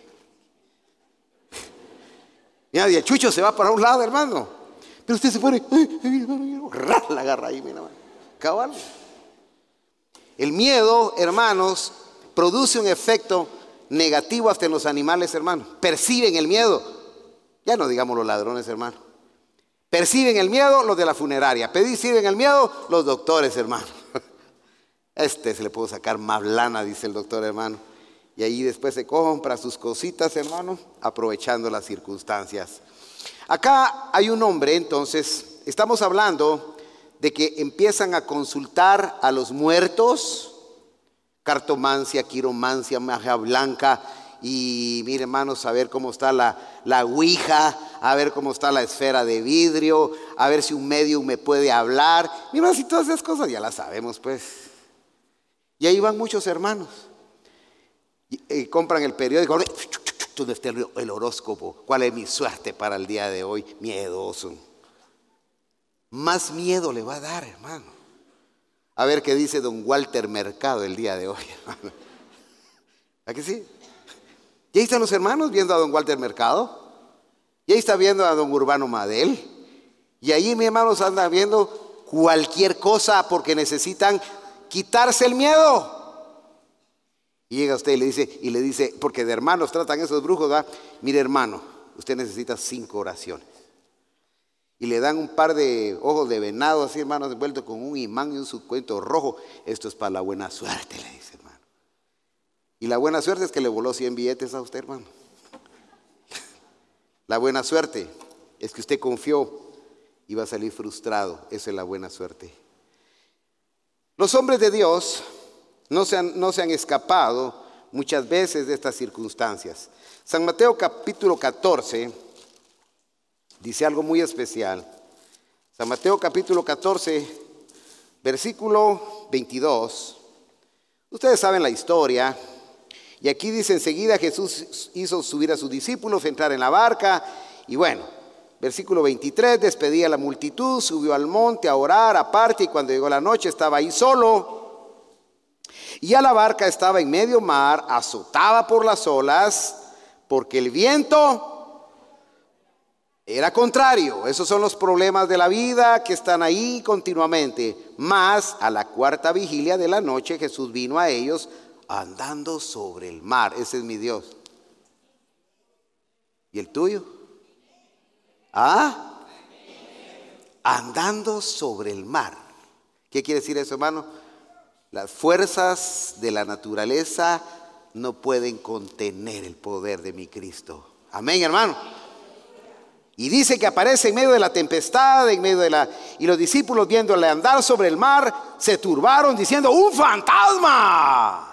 Mira, y el chucho se va para un lado, hermano. Pero usted se pone, la agarra ahí, mira, cabal. El miedo, hermanos, produce un efecto negativo hasta en los animales, hermano. Perciben el miedo. Ya no digamos los ladrones, hermano. Perciben el miedo los de la funeraria. Perciben el miedo los doctores, hermano. Se le puedo sacar más lana, dice el doctor, hermano. Y ahí después se compra sus cositas, hermano, aprovechando las circunstancias. Acá hay un hombre, entonces, estamos hablando de que empiezan a consultar a los muertos, cartomancia, quiromancia, magia blanca, y mire, hermanos, a ver cómo está la ouija, a ver cómo está la esfera de vidrio, a ver si un medium me puede hablar. Mira, si todas esas cosas ya las sabemos, pues. Y ahí van muchos hermanos. Y compran el periódico. ¿Dónde está el horóscopo? ¿Cuál es mi suerte para el día de hoy? Miedoso. Más miedo le va a dar, hermano. A ver qué dice don Walter Mercado el día de hoy, hermano. ¿A que sí? Y ahí están los hermanos viendo a don Walter Mercado. Y ahí está viendo a don Urbano Madel. Y ahí, mis hermanos, andan viendo cualquier cosa porque necesitan quitarse el miedo. Y llega usted y le dice, porque de hermanos tratan esos brujos, ¿verdad? Mire, hermano, usted necesita 5 oraciones. Y le dan un par de ojos de venado, así, hermanos, envueltos con un imán y un subcuento rojo. Esto es para la buena suerte, le dice, hermano. Y la buena suerte es que le voló 100 billetes a usted, hermano. La buena suerte es que usted confió y va a salir frustrado. Esa es la buena suerte. Los hombres de Dios no se han escapado muchas veces de estas circunstancias. San Mateo capítulo 14 dice algo muy especial. San Mateo capítulo 14, versículo 22. Ustedes saben la historia. Y aquí dice, enseguida Jesús hizo subir a sus discípulos, entrar en la barca. Y bueno, versículo 23, despedía a la multitud, subió al monte a orar aparte, y cuando llegó la noche estaba ahí solo. Y ya la barca estaba en medio mar, azotada por las olas, porque el viento era contrario. Esos son los problemas de la vida que están ahí continuamente. Mas a la 4ª vigilia de la noche Jesús vino a ellos andando sobre el mar. Ese es mi Dios. ¿Y el tuyo? andando sobre el mar. ¿Qué quiere decir eso, hermano? Las fuerzas de la naturaleza no pueden contener el poder de mi Cristo. Amén, hermano. Y dice que aparece en medio de la tempestad, y los discípulos viéndole andar sobre el mar, se turbaron diciendo: ¡un fantasma!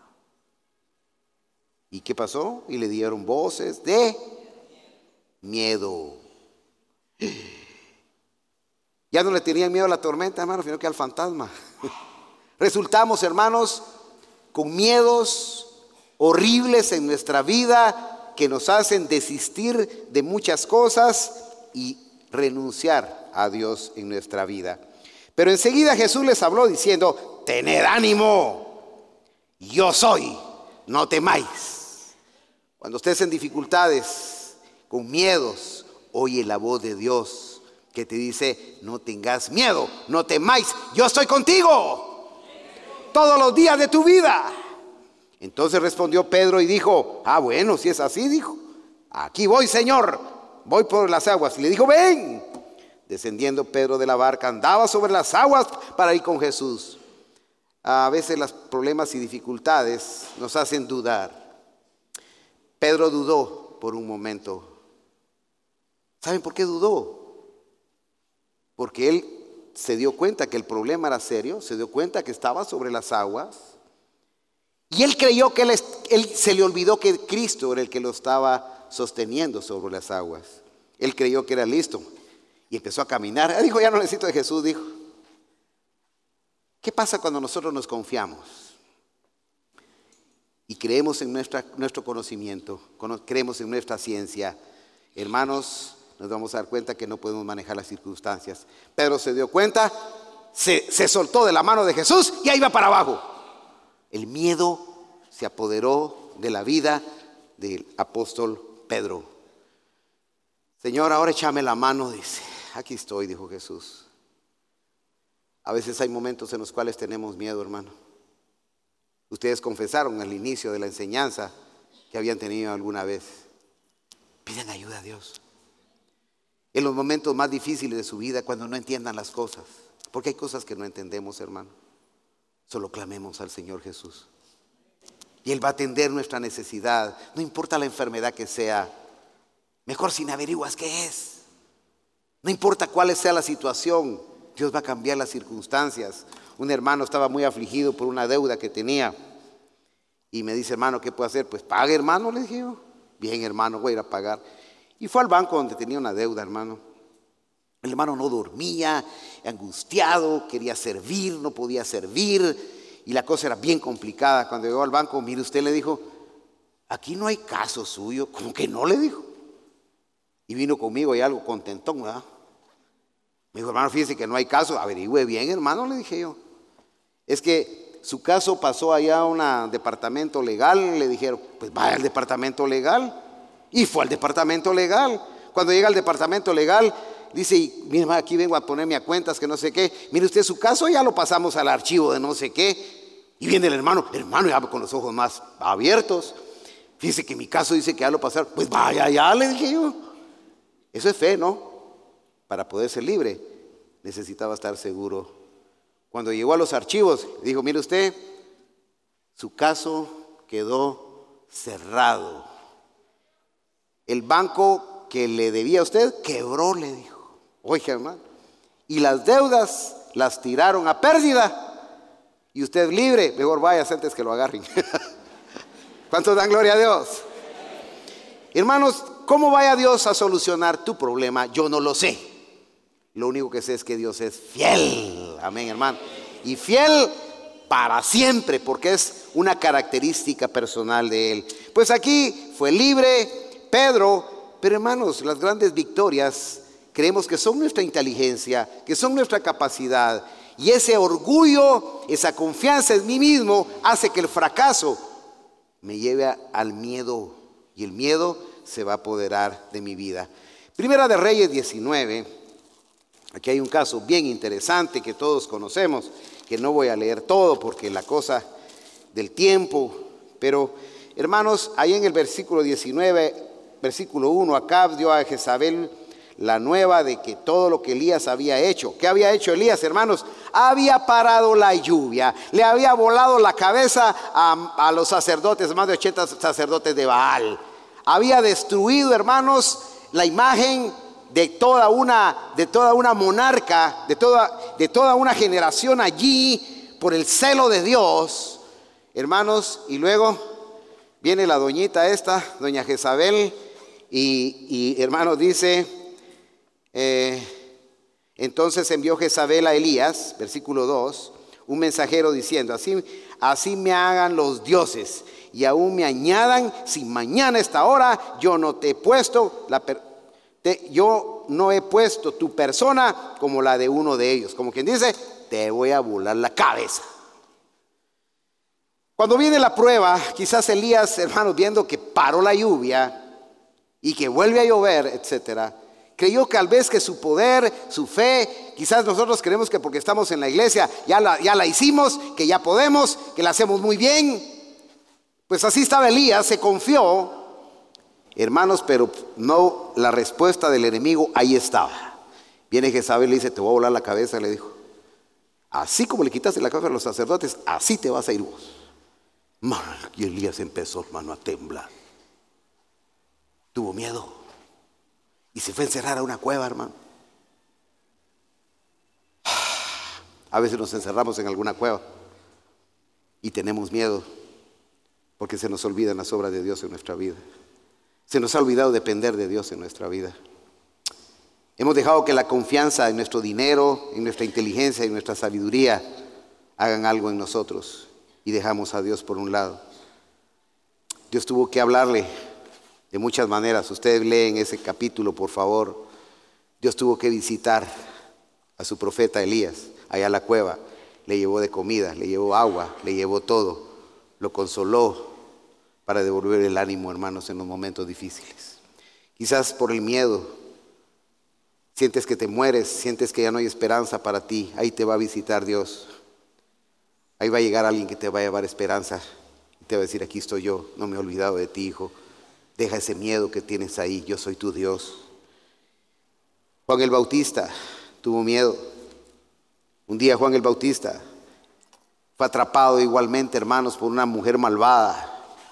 ¿Y qué pasó? Y le dieron voces de miedo. Ya no le tenían miedo a la tormenta, hermano, sino que al fantasma. Resultamos, hermanos, con miedos horribles en nuestra vida que nos hacen desistir de muchas cosas y renunciar a Dios en nuestra vida. Pero enseguida Jesús les habló diciendo: tened ánimo, yo soy, no temáis. Cuando estés en dificultades, con miedos, oye la voz de Dios que te dice: no tengas miedo, no temáis, yo estoy contigo todos los días de tu vida. Entonces respondió Pedro y dijo: bueno, si es así, dijo, aquí voy, Señor, voy por las aguas. Y le dijo: ven. Descendiendo Pedro de la barca, andaba sobre las aguas para ir con Jesús. A veces los problemas y dificultades nos hacen dudar. Pedro dudó por un momento. ¿Saben por qué dudó? Porque él se dio cuenta que el problema era serio, se dio cuenta que estaba sobre las aguas, y él creyó que él se le olvidó que Cristo era el que lo estaba sosteniendo sobre las aguas. Él creyó que era listo y empezó a caminar. Dijo: ya no necesito de Jesús, dijo. ¿Qué pasa cuando nosotros nos confiamos y creemos en nuestro conocimiento, creemos en nuestra ciencia? Hermanos, nos vamos a dar cuenta que no podemos manejar las circunstancias. Pedro se dio cuenta, se soltó de la mano de Jesús y ahí va para abajo. El miedo se apoderó de la vida del apóstol Pedro. Señor, ahora échame la mano, dice. Aquí estoy, dijo Jesús. A veces hay momentos en los cuales tenemos miedo, hermano. Ustedes confesaron al inicio de la enseñanza que habían tenido alguna vez. Piden ayuda a Dios en los momentos más difíciles de su vida, cuando no entiendan las cosas, porque hay cosas que no entendemos, hermano. Solo clamemos al Señor Jesús y Él va a atender nuestra necesidad. No importa la enfermedad que sea, mejor si no averiguas qué es. No importa cuál sea la situación, Dios va a cambiar las circunstancias. Un hermano estaba muy afligido por una deuda que tenía y me dice: hermano, ¿qué puedo hacer? Pues pague, hermano, le dije yo. Bien, hermano, voy a ir a pagar. Y fue al banco donde tenía una deuda, hermano. El hermano no dormía, angustiado, quería servir, no podía servir, y la cosa era bien complicada. Cuando llegó al banco, mire usted, le dijo: aquí no hay caso suyo. ¿Cómo que no?, le dijo. Y vino conmigo y algo contentón, ¿verdad? Me dijo: hermano, fíjese que no hay caso. Averigüe bien, hermano, le dije yo. Es que su caso pasó allá a un departamento legal. Le dijeron: pues vaya al departamento legal. Y fue al departamento legal. Cuando llega al departamento legal, dice: mire, aquí vengo a ponerme a cuentas, que no sé qué. Mire usted, su caso ya lo pasamos al archivo de no sé qué. Y viene el hermano ya con los ojos más abiertos. Fíjese que mi caso dice que ya lo pasaron. Pues vaya, ya, le dije yo. Eso es fe, ¿no? Para poder ser libre, necesitaba estar seguro. Cuando llegó a los archivos, dijo: mire usted, su caso quedó cerrado. El banco que le debía a usted quebró, le dijo. Oiga, hermano, y las deudas las tiraron a pérdida y usted libre. Mejor vaya antes que lo agarren. ¿Cuántos dan gloria a Dios? Hermanos, ¿cómo vaya Dios a solucionar tu problema? Yo no lo sé. Lo único que sé es que Dios es fiel. Amén, hermano. Y fiel para siempre, porque es una característica personal de Él. Pues aquí fue libre Pedro, pero hermanos, las grandes victorias creemos que son nuestra inteligencia, que son nuestra capacidad, y ese orgullo, esa confianza en mí mismo hace que el fracaso me lleve al miedo, y el miedo se va a apoderar de mi vida. Primera de Reyes 19, aquí hay un caso bien interesante que todos conocemos, que no voy a leer todo porque la cosa del tiempo, pero hermanos, ahí en el versículo 19, versículo 1, Acab dio a Jezabel la nueva de que todo lo que Elías había hecho. ¿Qué había hecho Elías, hermanos? Había parado la lluvia, le había volado la cabeza a los sacerdotes, más de 80 sacerdotes de Baal. Había destruido, hermanos, la imagen de toda una monarca, de toda una generación allí, por el celo de Dios, hermanos. Y luego viene la doñita esta, doña Jezabel, y hermanos dice, entonces envió Jezabel a Elías, versículo 2, un mensajero diciendo, así me hagan los dioses y aún me añadan, si mañana a esta hora yo no te he puesto yo no he puesto tu persona como la de uno de ellos. Como quien dice, te voy a volar la cabeza. Cuando viene la prueba, quizás Elías, hermanos, viendo que paró la lluvia y que vuelve a llover, etcétera, creyó que tal vez que su poder, su fe, quizás nosotros creemos que porque estamos en la iglesia ya la hicimos, que ya podemos, que la hacemos muy bien. Pues así estaba Elías, se confió, hermanos, pero no, la respuesta del enemigo ahí estaba. Viene Jezabel y le dice, te voy a volar la cabeza, le dijo. Así como le quitaste la cabeza a los sacerdotes, así te vas a ir vos. Y Elías empezó, hermano, a temblar. Tuvo miedo y se fue a encerrar a una cueva, hermano. A veces nos encerramos en alguna cueva y tenemos miedo porque se nos olvidan las obras de Dios en nuestra vida. Se nos ha olvidado depender de Dios en nuestra vida. Hemos dejado que la confianza en nuestro dinero, en nuestra inteligencia y en nuestra sabiduría hagan algo en nosotros y dejamos a Dios por un lado. Dios tuvo que hablarle de muchas maneras. Ustedes leen ese capítulo, por favor. Dios tuvo que visitar a su profeta Elías allá a la cueva. Le llevó de comida, le llevó agua, le llevó todo. Lo consoló para devolver el ánimo, hermanos, en los momentos difíciles. Quizás por el miedo sientes que te mueres, sientes que ya no hay esperanza para ti. Ahí te va a visitar Dios. Ahí va a llegar alguien que te va a llevar esperanza y te va a decir, aquí estoy yo, no me he olvidado de ti, hijo. Deja ese miedo que tienes ahí, yo soy tu Dios. Juan el Bautista tuvo miedo. Un día Juan el Bautista fue atrapado igualmente, hermanos, por una mujer malvada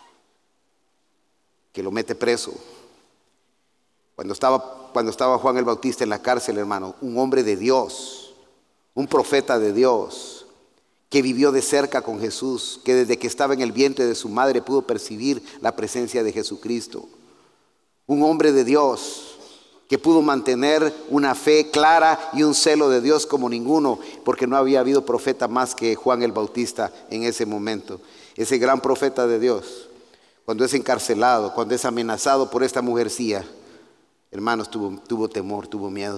que lo mete preso. Cuando estaba Juan el Bautista en la cárcel, hermano, un hombre de Dios, un profeta de Dios, que vivió de cerca con Jesús, que desde que estaba en el vientre de su madre pudo percibir la presencia de Jesucristo. Un hombre de Dios que pudo mantener una fe clara y un celo de Dios como ninguno, porque no había habido profeta más que Juan el Bautista en ese momento. Ese gran profeta de Dios, cuando es encarcelado, cuando es amenazado por esta mujercilla, hermanos, tuvo temor, tuvo miedo.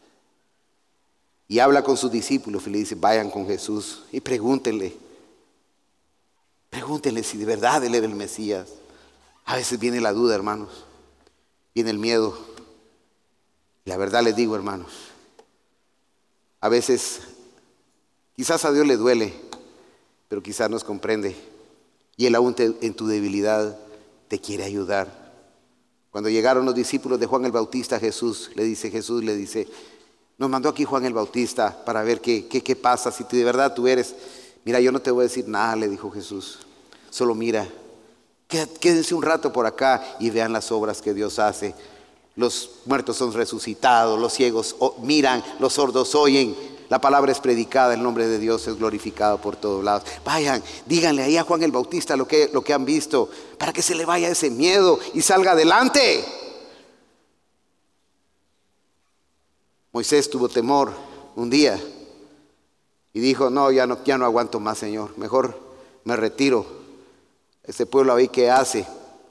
Y habla con sus discípulos y le dice, vayan con Jesús y pregúntenle si de verdad Él era el Mesías. A veces viene la duda, hermanos, viene el miedo. La verdad les digo, hermanos, a veces quizás a Dios le duele, pero quizás nos comprende. Y Él aún en tu debilidad te quiere ayudar. Cuando llegaron los discípulos de Juan el Bautista a Jesús le dice, nos mandó aquí Juan el Bautista para ver qué pasa, si de verdad tú eres. Mira, yo no te voy a decir nada, le dijo Jesús. Solo mira, quédense un rato por acá y vean las obras que Dios hace. Los muertos son resucitados, los ciegos miran, los sordos oyen. La palabra es predicada, el nombre de Dios es glorificado por todos lados. Vayan, díganle ahí a Juan el Bautista lo que han visto, para que se le vaya ese miedo y salga adelante. Moisés tuvo temor un día y dijo, no, ya no aguanto más, Señor, mejor me retiro. Ese pueblo ahí, ¿qué hace?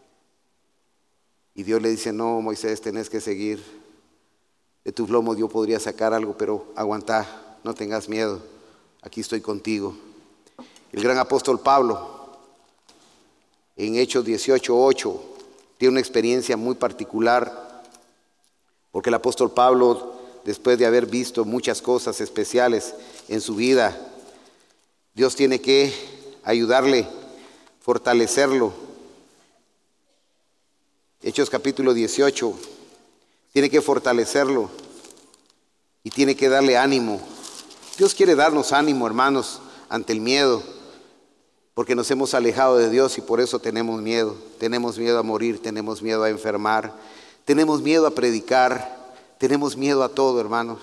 Y Dios le dice, no, Moisés, tenés que seguir. De tus lomos yo podría sacar algo, pero aguantá, no tengas miedo, aquí estoy contigo. El gran apóstol Pablo, en Hechos 18:8, tiene una experiencia muy particular, porque el apóstol Pablo, después de haber visto muchas cosas especiales en su vida, Dios tiene que ayudarle, fortalecerlo. Hechos capítulo 18, tiene que fortalecerlo y tiene que darle ánimo. Dios quiere darnos ánimo, hermanos, ante el miedo, porque nos hemos alejado de Dios y por eso tenemos miedo. Tenemos miedo a morir, tenemos miedo a enfermar, tenemos miedo a predicar, tenemos miedo a todo, hermanos.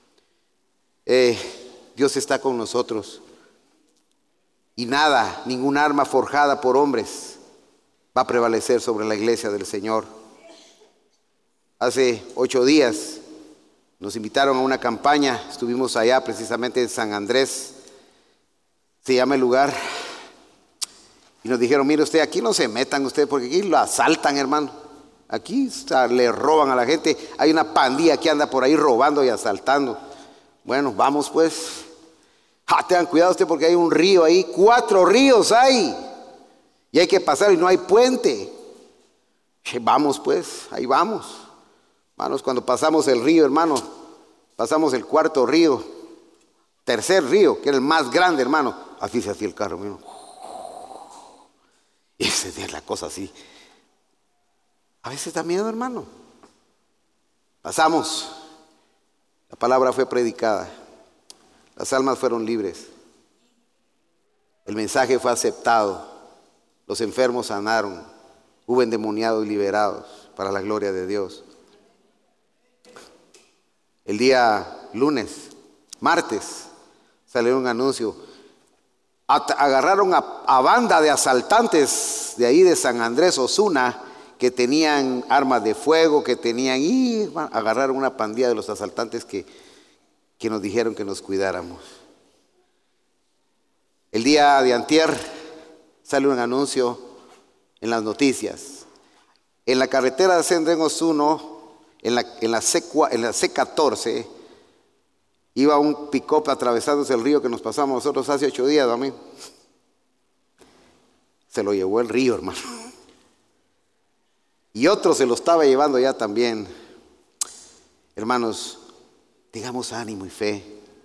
Dios está con nosotros y nada, ningún arma forjada por hombres va a prevalecer sobre la iglesia del Señor. Hace 8 días nos invitaron a una campaña, estuvimos allá precisamente en San Andrés, se llama el lugar, y nos dijeron, mire usted, aquí no se metan ustedes porque aquí lo asaltan, hermano. Aquí le roban a la gente, hay una pandilla que anda por ahí robando y asaltando. Bueno, vamos pues. Tengan cuidado usted porque hay un río ahí, 4 ríos hay, y hay que pasar y no hay puente. Vamos pues, ahí vamos. Hermanos, cuando pasamos el río, hermano, pasamos el 4.º río, 3.er río, que era el más grande, hermano. Así se hacía el carro, hermano. Y esa es la cosa así. A veces da miedo, hermano. Pasamos. La palabra fue predicada. Las almas fueron libres. El mensaje fue aceptado. Los enfermos sanaron. Hubo endemoniados y liberados para la gloria de Dios. El día martes, salió un anuncio. Agarraron a banda de asaltantes de ahí de San Andrés Osuna que tenían armas de fuego, agarraron una pandilla de los asaltantes que nos dijeron que nos cuidáramos. El día de antier sale un anuncio en las noticias. En la carretera de San Andrés Osuna, en la C14, iba un pick-up atravesándose el río que nos pasamos nosotros hace 8 días, amén. Se lo llevó el río, hermano. Y otro se lo estaba llevando ya también. Hermanos, tengamos ánimo y fe.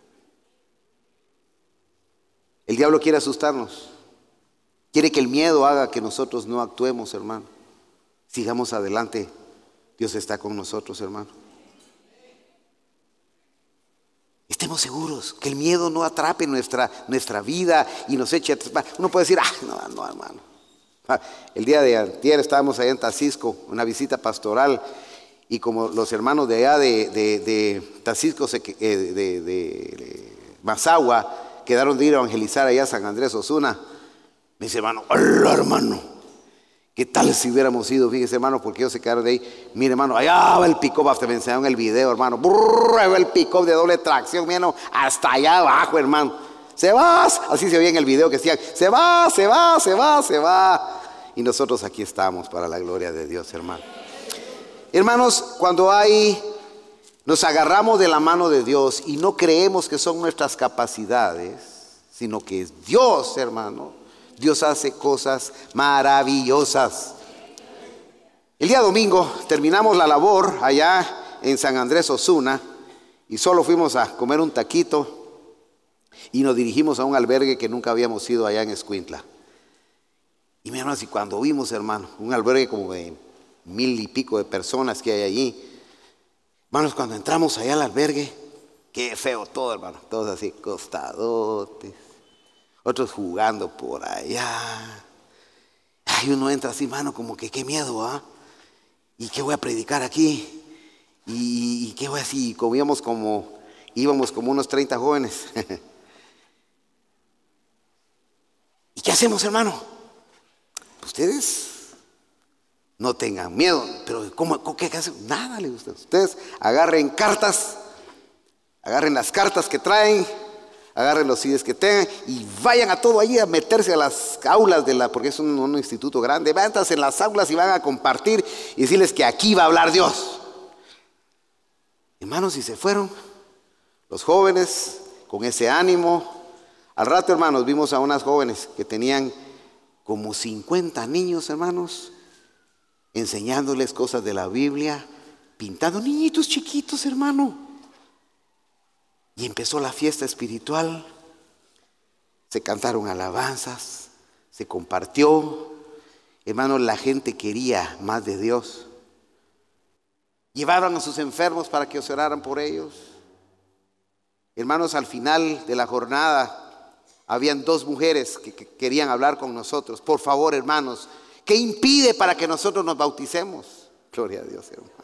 El diablo quiere asustarnos. Quiere que el miedo haga que nosotros no actuemos, hermano. Sigamos adelante. Dios está con nosotros, hermano. Estemos seguros que el miedo no atrape nuestra vida y nos eche atrás. Uno puede decir, no, hermano. El día de antier estábamos allá en Tacisco, una visita pastoral, y como los hermanos de allá de Tacisco, de Mazagua, quedaron de ir a evangelizar allá a San Andrés Osuna, me dice, hermano, ¡hola, hermano! ¿Qué tal si hubiéramos ido? Fíjese, hermano, porque ellos se quedaron de ahí. Mire, hermano, allá va el pick-up, hasta me enseñaron el video, hermano. Va el pick-up de doble tracción, hermano, hasta allá abajo, hermano. Se va, así se oía en el video que decían, se va. Y nosotros aquí estamos para la gloria de Dios, hermano. Hermanos, cuando nos agarramos de la mano de Dios y no creemos que son nuestras capacidades, sino que es Dios, hermano. Dios hace cosas maravillosas. El día domingo terminamos la labor allá en San Andrés Osuna y solo fuimos a comer un taquito y nos dirigimos a un albergue que nunca habíamos ido allá en Escuintla. Y mi hermano, y cuando vimos, hermano, un albergue como de 1,000 y pico de personas que hay allí, hermanos, cuando entramos allá al albergue, qué feo todo, hermano, todos así costadotes. Otros jugando por allá. Ay, uno entra así, mano, como que qué miedo, ¿ah? ¿Y qué voy a predicar aquí? ¿Y qué voy a decir? Íbamos como unos 30 jóvenes. ¿Y qué hacemos, hermano? Ustedes no tengan miedo, pero ¿qué hacen? Nada le gusta. Ustedes agarren las cartas que traen, agarren los CDs que tengan y vayan a todo allí a meterse a las aulas porque es un instituto grande. Váyanse en las aulas y van a compartir y decirles que aquí va a hablar Dios. Hermanos, y se fueron los jóvenes con ese ánimo. Al rato, hermanos, vimos a unas jóvenes que tenían como 50 niños, hermanos, enseñándoles cosas de la Biblia, pintando niñitos chiquitos, hermano. Y empezó la fiesta espiritual, se cantaron alabanzas, se compartió. Hermano, la gente quería más de Dios. Llevaron a sus enfermos para que os oraran por ellos. Hermanos, al final de la jornada habían 2 mujeres que querían hablar con nosotros. Por favor, hermanos, ¿qué impide para que nosotros nos bauticemos? Gloria a Dios, hermano.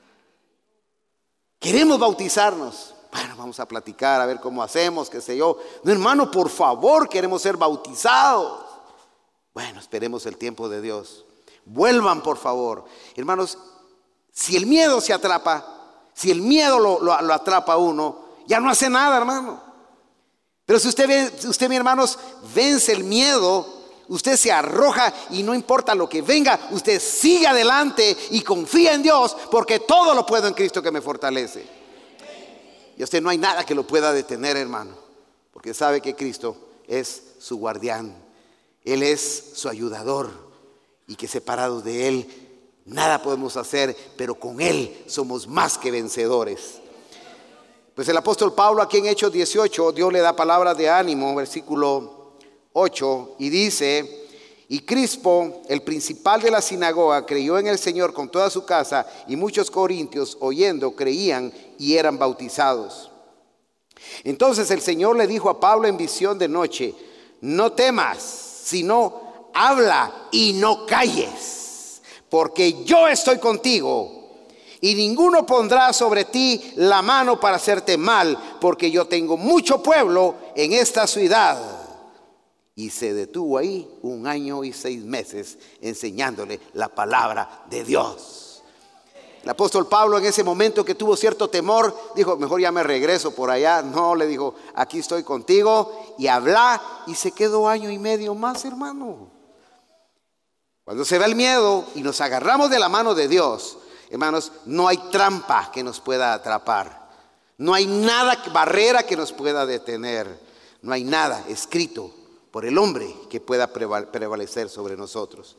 Queremos bautizarnos. Bueno, vamos a platicar, a ver cómo hacemos, qué sé yo. No, hermano, por favor, queremos ser bautizados. Bueno, esperemos el tiempo de Dios. Vuelvan, por favor. Hermanos, si el miedo se atrapa, si el miedo lo atrapa a uno, ya no hace nada, hermano. Pero si usted, mis hermanos, vence el miedo, usted se arroja y no importa lo que venga, usted sigue adelante y confía en Dios, porque todo lo puedo en Cristo que me fortalece. Y a usted no hay nada que lo pueda detener, hermano, porque sabe que Cristo es su guardián. Él es su ayudador y que separados de Él nada podemos hacer, pero con Él somos más que vencedores. Pues el apóstol Pablo aquí en Hechos 18, Dios le da palabras de ánimo, versículo 8, y dice: y Crispo, el principal de la sinagoga, creyó en el Señor con toda su casa, y muchos corintios, oyendo, creían y eran bautizados. Entonces el Señor le dijo a Pablo en visión de noche: no temas, sino habla y no calles, porque yo estoy contigo, y ninguno pondrá sobre ti la mano para hacerte mal, porque yo tengo mucho pueblo en esta ciudad. Y se detuvo ahí 1 año y 6 meses enseñándole la palabra de Dios. El apóstol Pablo, en ese momento que tuvo cierto temor, dijo: mejor ya me regreso por allá. No, le dijo: aquí estoy contigo, y habla. Y se quedó 1 año y medio más, hermano. Cuando se ve el miedo y nos agarramos de la mano de Dios, hermanos, no hay trampa que nos pueda atrapar. No hay nada, barrera que nos pueda detener. No hay nada escrito por el hombre que pueda prevalecer sobre nosotros.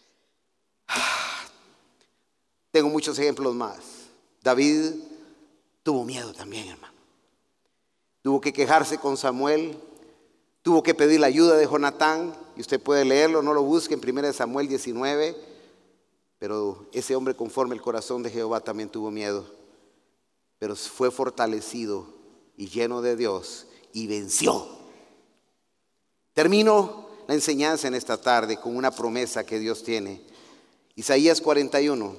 Tengo muchos ejemplos más. David tuvo miedo también, hermano. Tuvo que quejarse con Samuel. Tuvo que pedir la ayuda de Jonatán. Y usted puede leerlo, no lo busque, en 1 Samuel 19. Pero ese hombre, conforme el corazón de Jehová, también tuvo miedo. Pero fue fortalecido y lleno de Dios y venció. Termino la enseñanza en esta tarde con una promesa que Dios tiene. Isaías 41.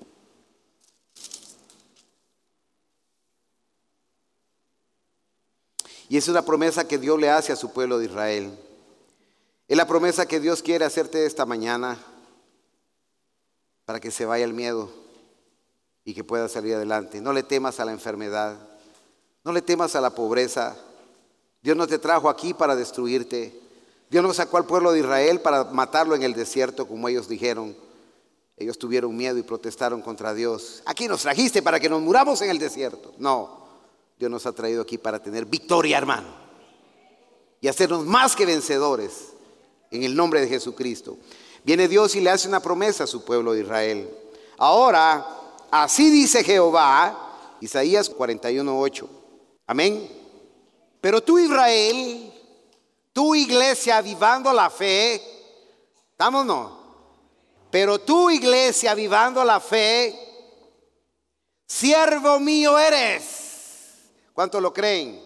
Y es una promesa que Dios le hace a su pueblo de Israel. Es la promesa que Dios quiere hacerte esta mañana para que se vaya el miedo y que puedas salir adelante. No le temas a la enfermedad. No le temas a la pobreza. Dios no te trajo aquí para destruirte. Dios no sacó al pueblo de Israel para matarlo en el desierto, como ellos dijeron. Ellos tuvieron miedo y protestaron contra Dios. Aquí nos trajiste para que nos muramos en el desierto. No, Dios nos ha traído aquí para tener victoria, hermano, y hacernos más que vencedores en el nombre de Jesucristo. Viene Dios y le hace una promesa a su pueblo de Israel. Ahora, así dice Jehová, Isaías 41:8. Amén. Pero tú, Israel, tú, iglesia, avivando la fe, ¿estamos no? Pero tú, iglesia, avivando la fe, siervo mío eres. ¿Cuántos lo creen?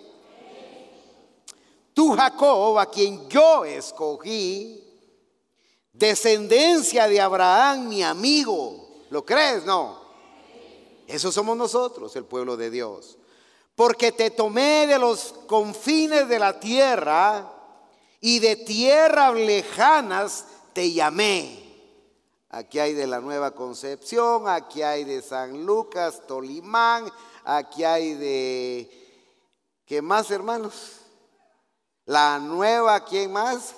Tú, Jacob, a quien yo escogí, descendencia de Abraham, mi amigo. ¿Lo crees? No. Eso somos nosotros, el pueblo de Dios. Porque te tomé de los confines de la tierra, y de tierras lejanas te llamé. Aquí hay de la Nueva Concepción, aquí hay de San Lucas, Tolimán, aquí hay de... ¿Qué más, hermanos? La Nueva, ¿quién más?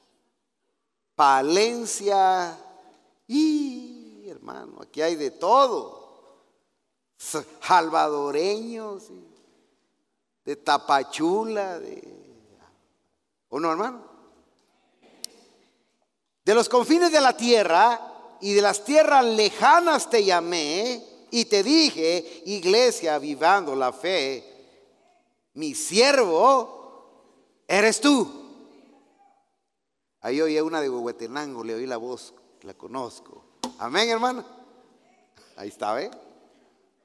Palencia. Y hermano, aquí hay de todo. Salvadoreños, de Tapachula, ¿o no, hermano? De los confines de la tierra y de las tierras lejanas te llamé y te dije, iglesia, avivando la fe, mi siervo eres tú. Ahí oí una de Huehuetenango, le oí la voz, la conozco. Amén, hermano. Ahí está, ¿eh?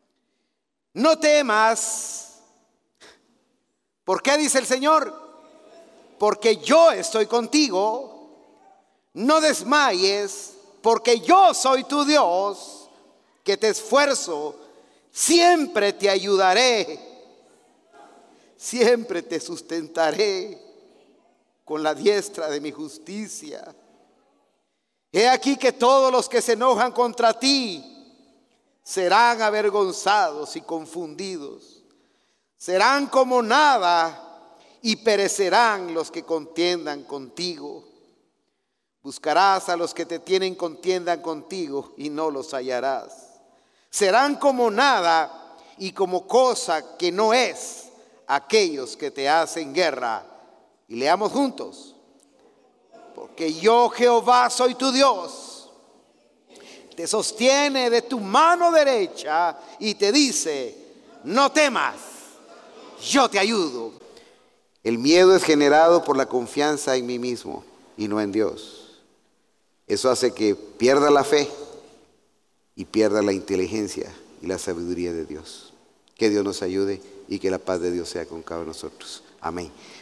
No temas. ¿Por qué dice el Señor? Porque yo estoy contigo. No desmayes, porque yo soy tu Dios, que te esfuerzo. Siempre te ayudaré. Siempre te sustentaré con la diestra de mi justicia. He aquí que todos los que se enojan contra ti serán avergonzados y confundidos. Serán como nada y perecerán los que contiendan contigo. Buscarás a los que te tienen contienda contigo y no los hallarás. Serán como nada y como cosa que no es aquellos que te hacen guerra. Y leamos juntos. Porque yo, Jehová, soy tu Dios. Te sostiene de tu mano derecha y te dice: no temas, yo te ayudo. El miedo es generado por la confianza en mí mismo y no en Dios. Eso hace que pierda la fe y pierda la inteligencia y la sabiduría de Dios. Que Dios nos ayude y que la paz de Dios sea con cada uno de nosotros. Amén.